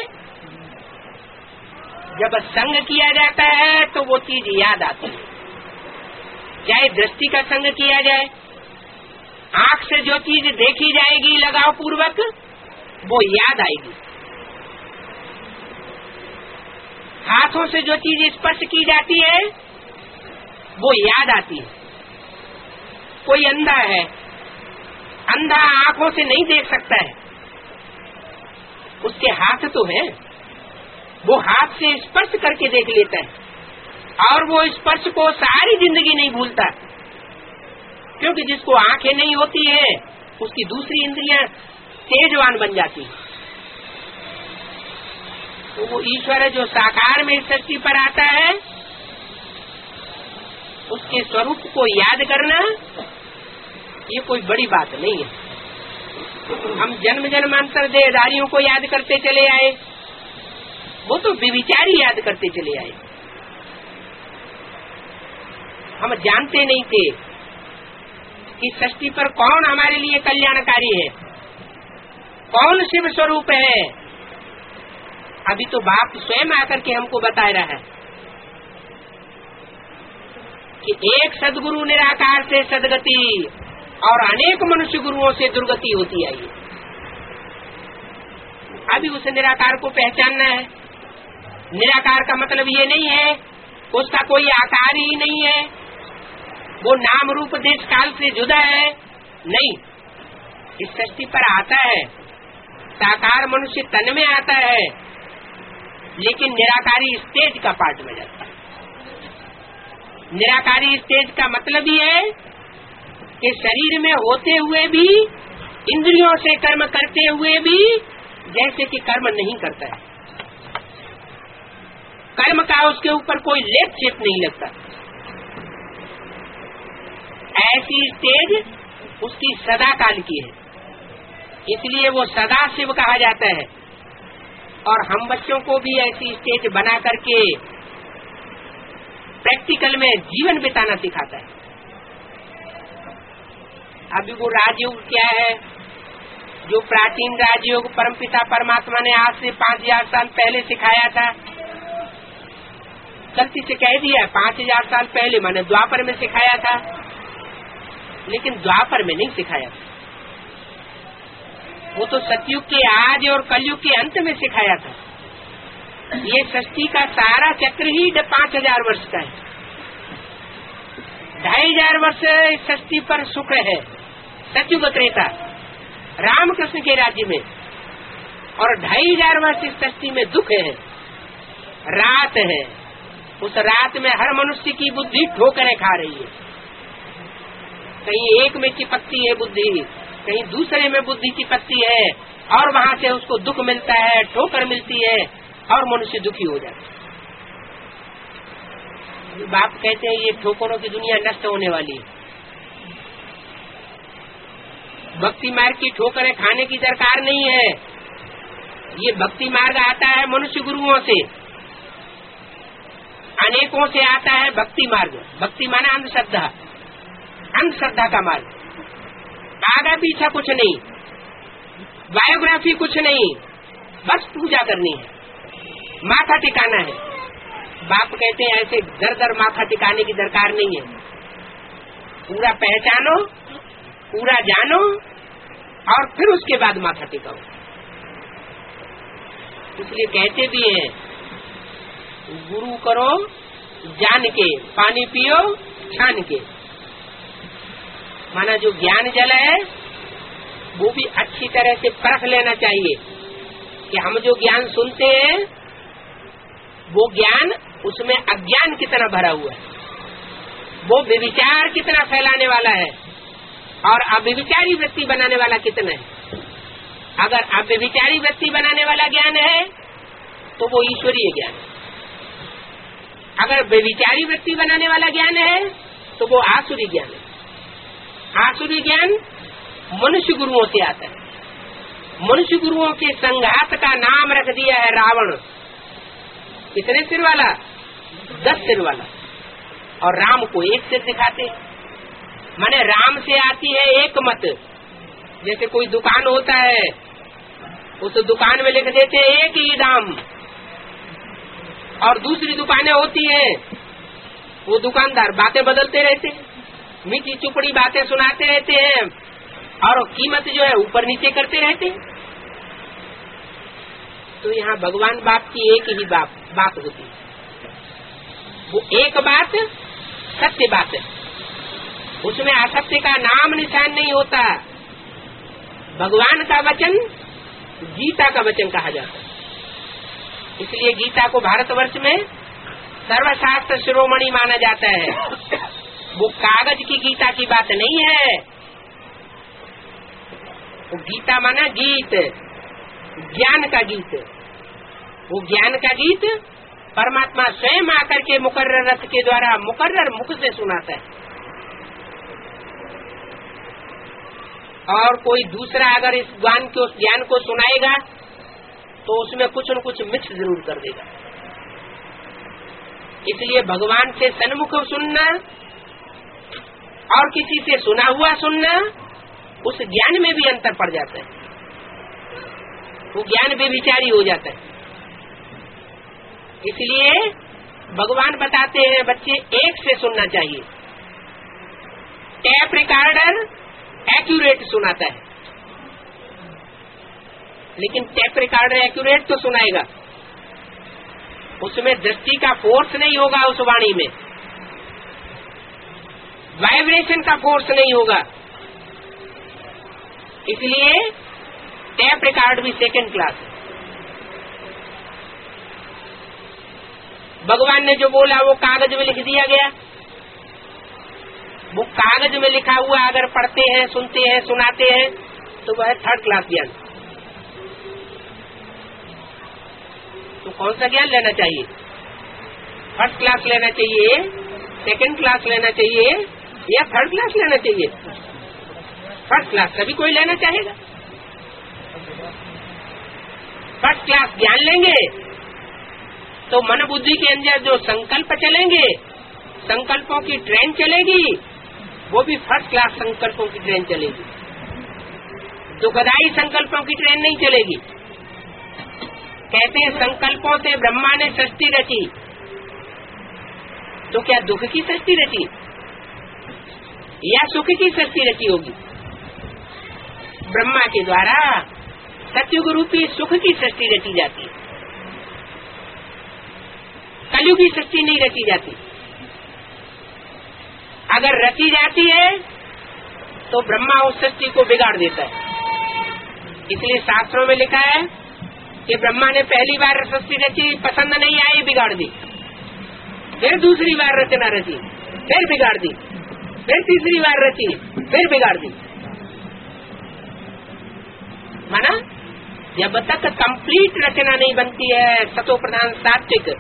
जब संग किया जाता है तो वो चीज याद आती है। चाहे दृष्टि का संग किया जाए, आंख से जो चीज देखी जाएगी लगाव पूर्वक वो याद आएगी। हाथों से जो चीज स्पर्श की जाती है वो याद आती है। कोई अंधा है, अंधा आंखों से नहीं देख सकता है, उसके हाथ तो है, वो हाथ से स्पर्श करके देख लेता है और वो स्पर्श को सारी जिंदगी नहीं भूलता। क्योंकि जिसको आंखें नहीं होती है उसकी दूसरी इंद्रियां तेजवान बन जाती है। तो वो ईश्वर है जो साकार में सृष्टि पर आता है, उसके स्वरूप को याद करना ये कोई बड़ी बात नहीं है। हम जन्म जन्मांतर देहधारियों को याद करते चले आए, वो तो व्यभिचारी याद करते चले आए। हम जानते नहीं थे कि सृष्टि पर कौन हमारे लिए कल्याणकारी है, कौन शिव स्वरूप है। अभी तो बाप स्वयं आकर के हमको बता रहा है कि एक सदगुरु निराकार से सदगति और अनेक मनुष्य गुरुओं से दुर्गति होती आई है। अभी उस निराकार को पहचानना है। निराकार का मतलब ये नहीं है उसका कोई आकार ही नहीं है, वो नाम रूप देश काल से जुदा है, नहीं। इस सृष्टि पर आता है, साकार मनुष्य तन में आता है, लेकिन निराकारी स्टेज का पार्ट में जाता है। निराकारी स्टेज का मतलब ही है कि शरीर में होते हुए भी, इंद्रियों से कर्म करते हुए भी जैसे कि कर्म नहीं करता है, कर्म का उसके ऊपर कोई लेप चेप नहीं लगता। ऐसी स्टेज उसकी सदा काल की है, इसलिए वो सदा शिव कहा जाता है। और हम बच्चों को भी ऐसी स्टेज बना करके प्रैक्टिकल में जीवन बिताना सिखाता है। अभी वो राजयोग क्या है, जो प्राचीन राजयोग परमपिता परमात्मा ने आज से 5000 साल पहले सिखाया था। गलती से कह दिया 5000 साल पहले, मैंने द्वापर में सिखाया था, लेकिन द्वापर में नहीं सिखाया था। वो तो सतयुग के आज और कलयुग के अंत में सिखाया था। ये सृष्टि का सारा चक्र ही 5000 वर्ष का है। 2500 वर्ष इस सृष्टि पर सुख है, सतयुग त्रेता रामकृष्ण के राज्य में, और 2500 वर्ष इस सृष्टि में दुख है, रात है। उस रात में हर मनुष्य की बुद्धि ठोकरें खा रही है। कहीं एक में चिपकती है बुद्धि, कहीं दूसरे में बुद्धि चिपकती है, और वहां से उसको दुख मिलता है, ठोकर मिलती है, और मनुष्य दुखी हो जाता है। बाप कहते हैं ये ठोकरों की दुनिया नष्ट होने वाली है। भक्ति मार्ग की ठोकरें खाने की दरकार नहीं है। ये भक्ति मार्ग आता है मनुष्य गुरुओं से, अनेकों से आता है भक्ति मार्ग। भक्ति माना अंधश्रद्धा, अंधश्रद्धा का मार्ग। आगा पीछा कुछ नहीं, बायोग्राफी कुछ नहीं, बस पूजा करनी है, माथा टिकाना है। बाप कहते हैं ऐसे दर दर माथा टिकाने की दरकार नहीं है। पूरा पहचानो, पूरा जानो, और फिर उसके बाद माथा टिकाओ। इसलिए कहते भी हैं गुरु करो जान के, पानी पियो छान के। माना जो ज्ञान जल है वो भी अच्छी तरह से परख लेना चाहिए कि हम जो ज्ञान सुनते हैं वो ज्ञान, उसमें अज्ञान कितना भरा हुआ है, वो व्यभिचार कितना फैलाने वाला है, और अव्यभिचारी वृत्ति बनाने वाला कितना है। अगर अव्यभिचारी वृत्ति बनाने वाला ज्ञान है तो वो ईश्वरीय ज्ञान है। अगर व्यभिचारी वृत्ति बनाने वाला ज्ञान है तो वो आसुरी ज्ञान है। आसुरी ज्ञान मनुष्य गुरुओं से आता है। मनुष्य गुरुओं के संघात का नाम रख दिया है रावण। कितने सिर वाला? 10 सिर वाला। और राम को एक सिर दिखाते। माने राम से आती है एक मत। जैसे कोई दुकान होता है, उस दुकान में लिख देते हैं एक ही दाम, और दूसरी दुकानें होती हैं, वो दुकानदार बातें बदलते रहते, मीठी चुपड़ी बातें सुनाते रहते हैं, और कीमत जो है ऊपर नीचे करते रहते। तो यहाँ भगवान बाप की एक ही बात होती है। वो एक बात सत्य बात है, उसमें असत्य का नाम निशान नहीं होता। भगवान का वचन गीता का वचन कहा जाता है। इसलिए गीता को भारतवर्ष में सर्वशास्त्र शिरोमणि माना जाता है। वो कागज की गीता की बात नहीं है। वो गीता माना गीत, ज्ञान का गीत। वो ज्ञान का गीत परमात्मा स्वयं आकर के मुकर्रर रथ के द्वारा मुकर्रर मुख से सुनाता है। और कोई दूसरा अगर इस ज्ञान को सुनाएगा तो उसमें कुछ न कुछ मिक्स जरूर कर देगा। इसलिए भगवान से सन्मुख सुनना और किसी से सुना हुआ सुनना, उस ज्ञान में भी अंतर पड़ जाता है। वो ज्ञान बेविचारी हो जाता है। इसलिए भगवान बताते हैं बच्चे एक से सुनना चाहिए। टेप रिकॉर्डर एक्यूरेट सुनाता है, लेकिन टेप रिकॉर्डर एक्यूरेट तो सुनाएगा, उसमें दृष्टि का फोर्स नहीं होगा, उस वाणी में वाइब्रेशन का फोर्स नहीं होगा। इसलिए टेप रिकॉर्ड भी सेकंड क्लास है। भगवान ने जो बोला वो कागज में लिख दिया गया। वो कागज में लिखा हुआ अगर पढ़ते हैं, सुनते हैं, सुनाते हैं तो वह है थर्ड क्लास ज्ञान। तो कौन सा ज्ञान लेना चाहिए? फर्स्ट क्लास लेना चाहिए, सेकंड क्लास लेना चाहिए, या थर्ड क्लास लेना चाहिए? फर्स्ट क्लास सभी कोई लेना चाहेगा। फर्स्ट क्लास ज्ञान लेंगे तो मन बुद्धि के अंदर जो संकल्प चलेंगे, संकल्पों की ट्रेन चलेगी, वो भी फर्स्ट क्लास संकल्पों की ट्रेन चलेगी। दुखदायी संकल्पों की ट्रेन नहीं चलेगी। कहते हैं संकल्पों से ब्रह्मा ने सृष्टि रची, तो क्या दुख की सृष्टि रची या सुख की सृष्टि रची होगी? ब्रह्मा के द्वारा सत्युग रूपी सुख की सृष्टि रची जाती है, कलयुग की सृष्टि नहीं रची जाती। अगर रची जाती है तो ब्रह्मा उस सृष्टि को बिगाड़ देता है। इसलिए शास्त्रों में लिखा है कि ब्रह्मा ने पहली बार सृष्टि रची, पसंद नहीं आई, बिगाड़ दी। फिर दूसरी बार रचना रची, फिर बिगाड़ दी। फिर तीसरी बार रची, फिर बिगाड़ दी। माना जब तक कंप्लीट रचना नहीं बनती है सतो प्रधान सात्विक,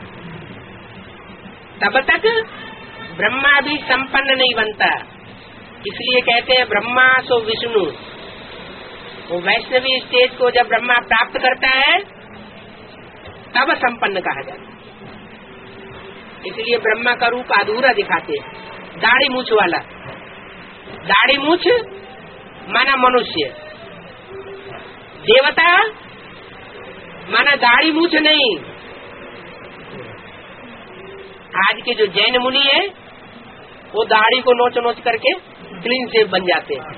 तब तक ब्रह्मा भी संपन्न नहीं बनता। इसलिए कहते हैं ब्रह्मा सो विष्णु। वो वैष्णवी स्टेज को जब ब्रह्मा प्राप्त करता है तब संपन्न कहा जाता है। इसलिए ब्रह्मा का रूप अधूरा दिखाते हैं, दाढ़ी मूछ वाला। दाढ़ी मूछ माना मनुष्य, देवता माना दाढ़ी मूछ नहीं। आज के जो जैन मुनि है वो दाढ़ी को नोच नोच करके क्लीन शेव बन जाते हैं।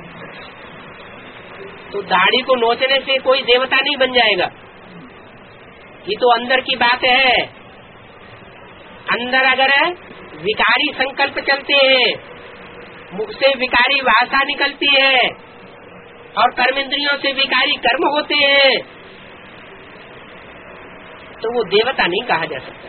तो दाढ़ी को नोचने से कोई देवता नहीं बन जाएगा। ये तो अंदर की बात है। अंदर अगर विकारी संकल्प चलते हैं, मुख से विकारी भाषा निकलती है और कर्मेंद्रियों से विकारी कर्म होते हैं, तो वो देवता नहीं कहा जा सकता।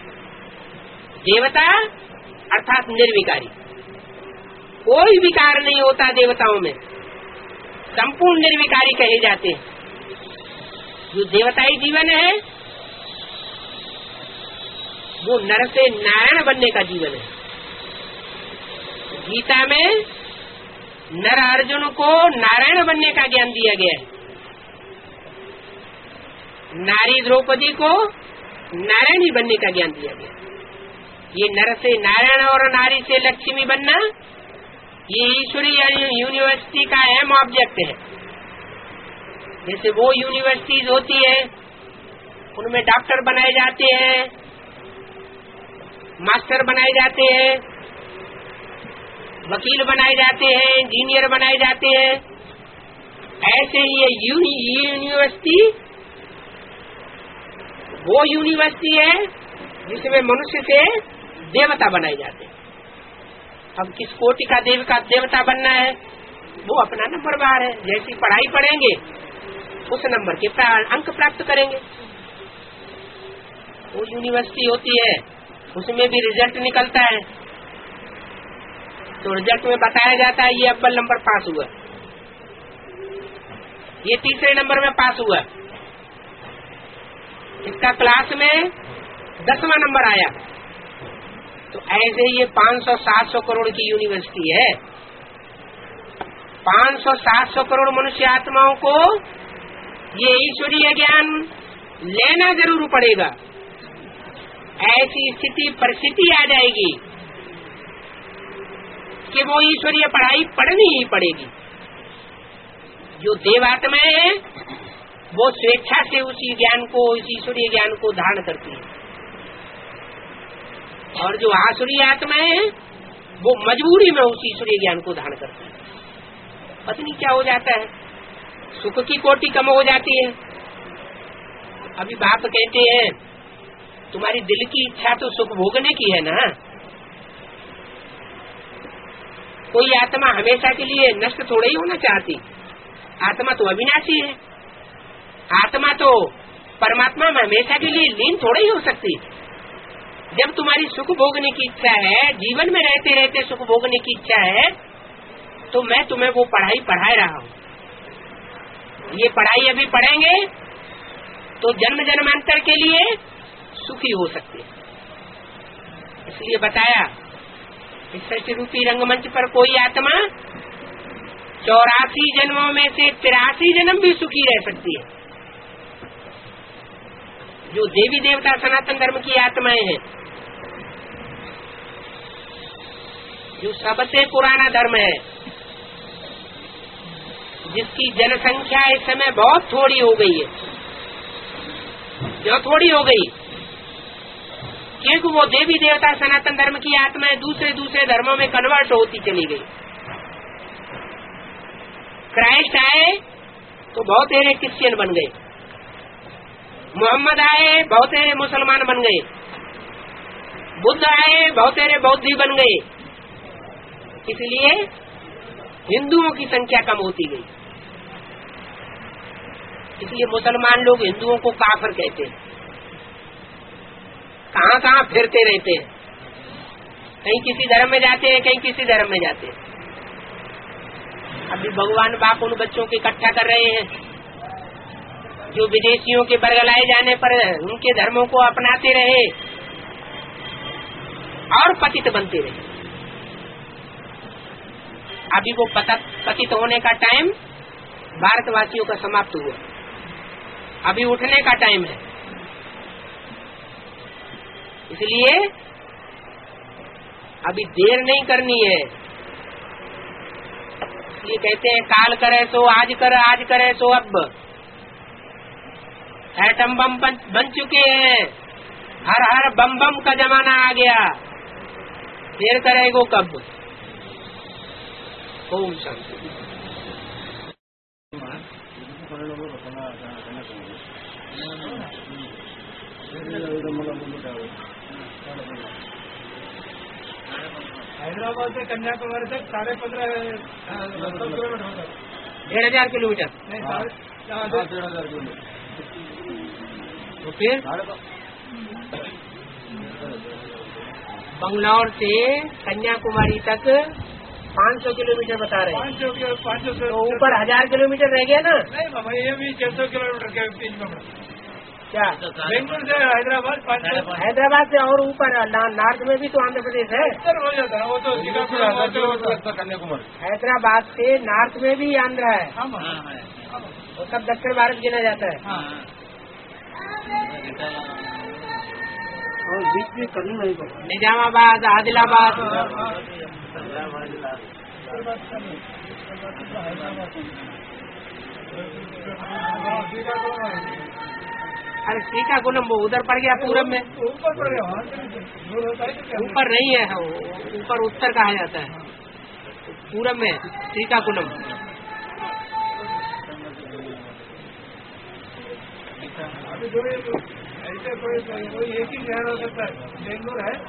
देवता अर्थात निर्विकारी, कोई विकार नहीं होता देवताओं में, संपूर्ण निर्विकारी कहे जाते हैं। जो देवताई जीवन है वो नर से नारायण बनने का जीवन है। गीता में नर अर्जुन को नारायण बनने का ज्ञान दिया गया है, नारी द्रौपदी को नारायणी बनने का ज्ञान दिया गया। ये नर से नारायण और नारी से लक्ष्मी बनना ये ईश्वरीय यूनिवर्सिटी का अहम ऑब्जेक्ट है। जैसे वो यूनिवर्सिटीज होती है उनमें डॉक्टर बनाए जाते हैं, मास्टर बनाए जाते हैं, वकील बनाए जाते हैं, इंजीनियर बनाए जाते हैं। ऐसे ही ये यूनिवर्सिटी वो यूनिवर्सिटी है जिसमें मनुष्य से देवता बनाए जाते हैं। अब किस कोटि का देवता बनना है वो अपना नंबर बार है। जैसी पढ़ाई पढ़ेंगे उस नंबर के अंक प्राप्त करेंगे। वो यूनिवर्सिटी होती है उसमें भी रिजल्ट निकलता है, तो रिजल्ट में बताया जाता है ये अव्वल नंबर पास हुआ, ये तीसरे नंबर में पास हुआ, इसका क्लास में 10वां नंबर आया। तो ऐसे ये 500-700 करोड़ की यूनिवर्सिटी है। 500-700 करोड़ मनुष्य आत्माओं को ये ईश्वरीय ज्ञान लेना जरूर पड़ेगा। ऐसी स्थिति परिस्थिति आ जाएगी कि वो ईश्वरीय पढ़ाई पढ़नी ही पड़ेगी। जो देवात्माएं हैं वो स्वेच्छा से उसी ज्ञान को, इस ईश्वरीय ज्ञान को धारण करती है, और जो आसुरी आत्माएं हैं वो मजबूरी में उस ईश्वरीय ज्ञान को धारण करती है। पत्नी क्या हो जाता है, सुख की कोटि कम हो जाती है। अभी बाप कहते हैं तुम्हारी दिल की इच्छा तो सुख भोगने की है ना। कोई आत्मा हमेशा के लिए नष्ट थोड़ा ही होना चाहती, आत्मा तो अविनाशी है। आत्मा तो परमात्मा में हमेशा के लिए लीन थोड़ा ही हो सकती। जब तुम्हारी सुख भोगने की इच्छा है, जीवन में रहते रहते सुख भोगने की इच्छा है, तो मैं तुम्हें वो पढ़ाई पढ़ा रहा हूँ। ये पढ़ाई अभी पढ़ेंगे तो जन्म जन्मांतर के लिए सुखी हो सकते हैं। इसलिए बताया इस सत्य रूपी रंगमंच पर कोई आत्मा 84 जन्मों में से 83 जन्म भी सुखी रह सकती है। जो देवी देवता सनातन धर्म की आत्माएं हैं, जो सबसे पुराना धर्म है, जिसकी जनसंख्या इस समय बहुत थोड़ी हो गई है, जो थोड़ी हो गई क्योंकि वो देवी देवता सनातन धर्म की आत्माएं दूसरे धर्मों में कन्वर्ट होती चली गई। क्राइस्ट आए तो बहुत सारे क्रिश्चियन बन गए, मोहम्मद आए बहुत सारे मुसलमान बन गए, बुद्ध आए बहुत सारे बौद्धी बन गए, इसलिए हिंदुओं की संख्या कम होती गई। इसलिए मुसलमान लोग हिंदुओं को काफिर कहते हैं, कहाँ कहाँ फिरते रहते हैं, कहीं किसी धर्म में जाते हैं, कहीं किसी धर्म में जाते हैं। अभी भगवान बाप उन बच्चों को इकट्ठा कर रहे हैं जो विदेशियों के बरगलाए जाने पर उनके धर्मों को अपनाते रहे और पतित बनते रहे। अभी वो पतित होने का टाइम भारतवासियों का समाप्त हुआ, अभी उठने का टाइम है। इसलिए अभी देर नहीं करनी है। ये कहते हैं काल करे सो आज कर, आज करे सो अब। एटम बम बन चुके हैं, हर हर बम बम का जमाना आ गया, देर करेगो कब। ओम शांति। हैदराबाद से कन्याकुमारी तक 15.5 किलोमीटर होता है। 1,500 किलोमीटर। तो फिर बंगलौर से कन्याकुमारी तक 500 किलोमीटर बता रहे हैं। 500 तो ऊपर 1000 किलोमीटर रह गया ना। नहीं बाबा, ये भी 600 किलोमीटर के बीच में पड़ा। क्या बेंगलुरु से हैदराबाद 500। हैदराबाद से और ऊपर नॉर्थ में भी तो आंध्र प्रदेश है। हो जाता है वो तो कन्याकुमारी। हैदराबाद से नॉर्थ में भी आंध्र है, हाँ, वो सब दक्षिण भारत गिना जाता है। और बीच में करनी नहीं पड़ता। निजामाबाद, आदिलाबाद। अरे श्रीकाकुलम वो उधर पड़ गया, पूरब में। ऊपर पड़ गया, ऊपर नहीं है, ऊपर उत्तर कहा जाता है, पूरब में श्रीकाकुलम। ऐसे कोई एक ही शहर हो सकता है, बेंगलुरु है,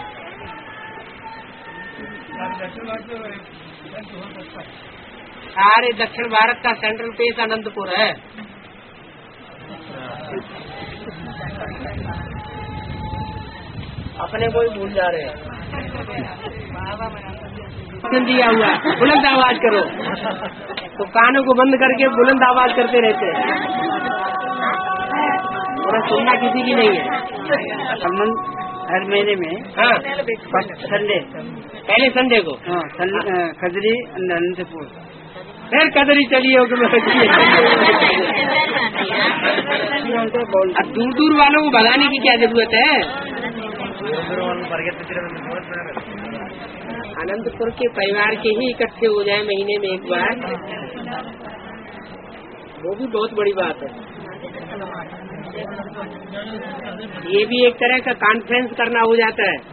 दक्षिण भारत में हो सकता है। सारे दक्षिण भारत का सेंट्रल प्लेस अनंतपुर है। अपने को ही भूल जा रहे हैं। दिया हुआ बुलंद आवाज करो, तो कानों को बंद करके बुलंद आवाज करते रहते हैं, और सुनना किसी की नहीं है। हर महीने में हाँ संडे, पहले संडे को खजरी अनंतपुर, फिर कदरी चलिए हो अब दूर दूर वालों को भगाने की क्या जरूरत है। अनंतपुर के परिवार के ही इकट्ठे हो जाए महीने में एक बार, वो भी बहुत बड़ी बात है। ये भी एक तरह का कॉन्फ्रेंस करना हो जाता है।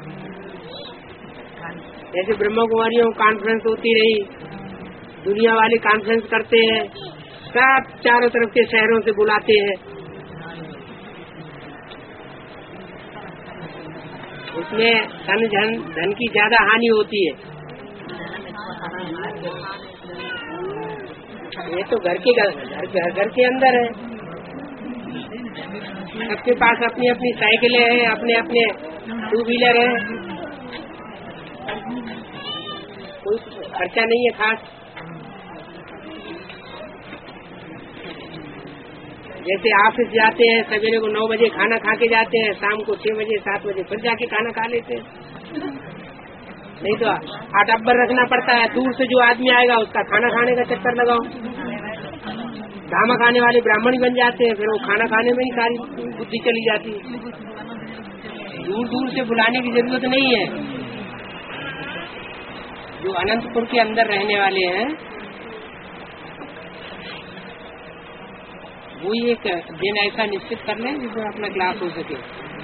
जैसे ब्रह्मा कुमारियों कॉन्फ्रेंस होती रही, दुनिया वाले कॉन्फ्रेंस करते हैं, सब चारों तरफ के शहरों से बुलाते हैं। उसमें धन की ज्यादा हानि होती है। ये तो घर के अंदर है, सबके पास अपनी अपनी साइकिलें हैं, अपने अपने 2 व्हीलर है, कोई खर्चा नहीं है खास। जैसे ऑफिस जाते हैं, सवेरे को 9 बजे खाना खा के जाते हैं, शाम को 6 बजे 7 बजे फिर जाके खाना खा लेते हैं। नहीं तो अटब्बर रखना पड़ता है, दूर से जो आदमी आएगा उसका खाना खाने का चक्कर लगाओ। धामा खाने वाले ब्राह्मण ही बन जाते हैं, फिर वो खाना खाने में ही सारी बुद्धि चली जाती है। दूर दूर से बुलाने की जरूरत नहीं है। जो अनंतपुर के अंदर रहने वाले हैं वो एक दिन ऐसा निश्चित कर लें जिसमें अपना क्लास हो सके।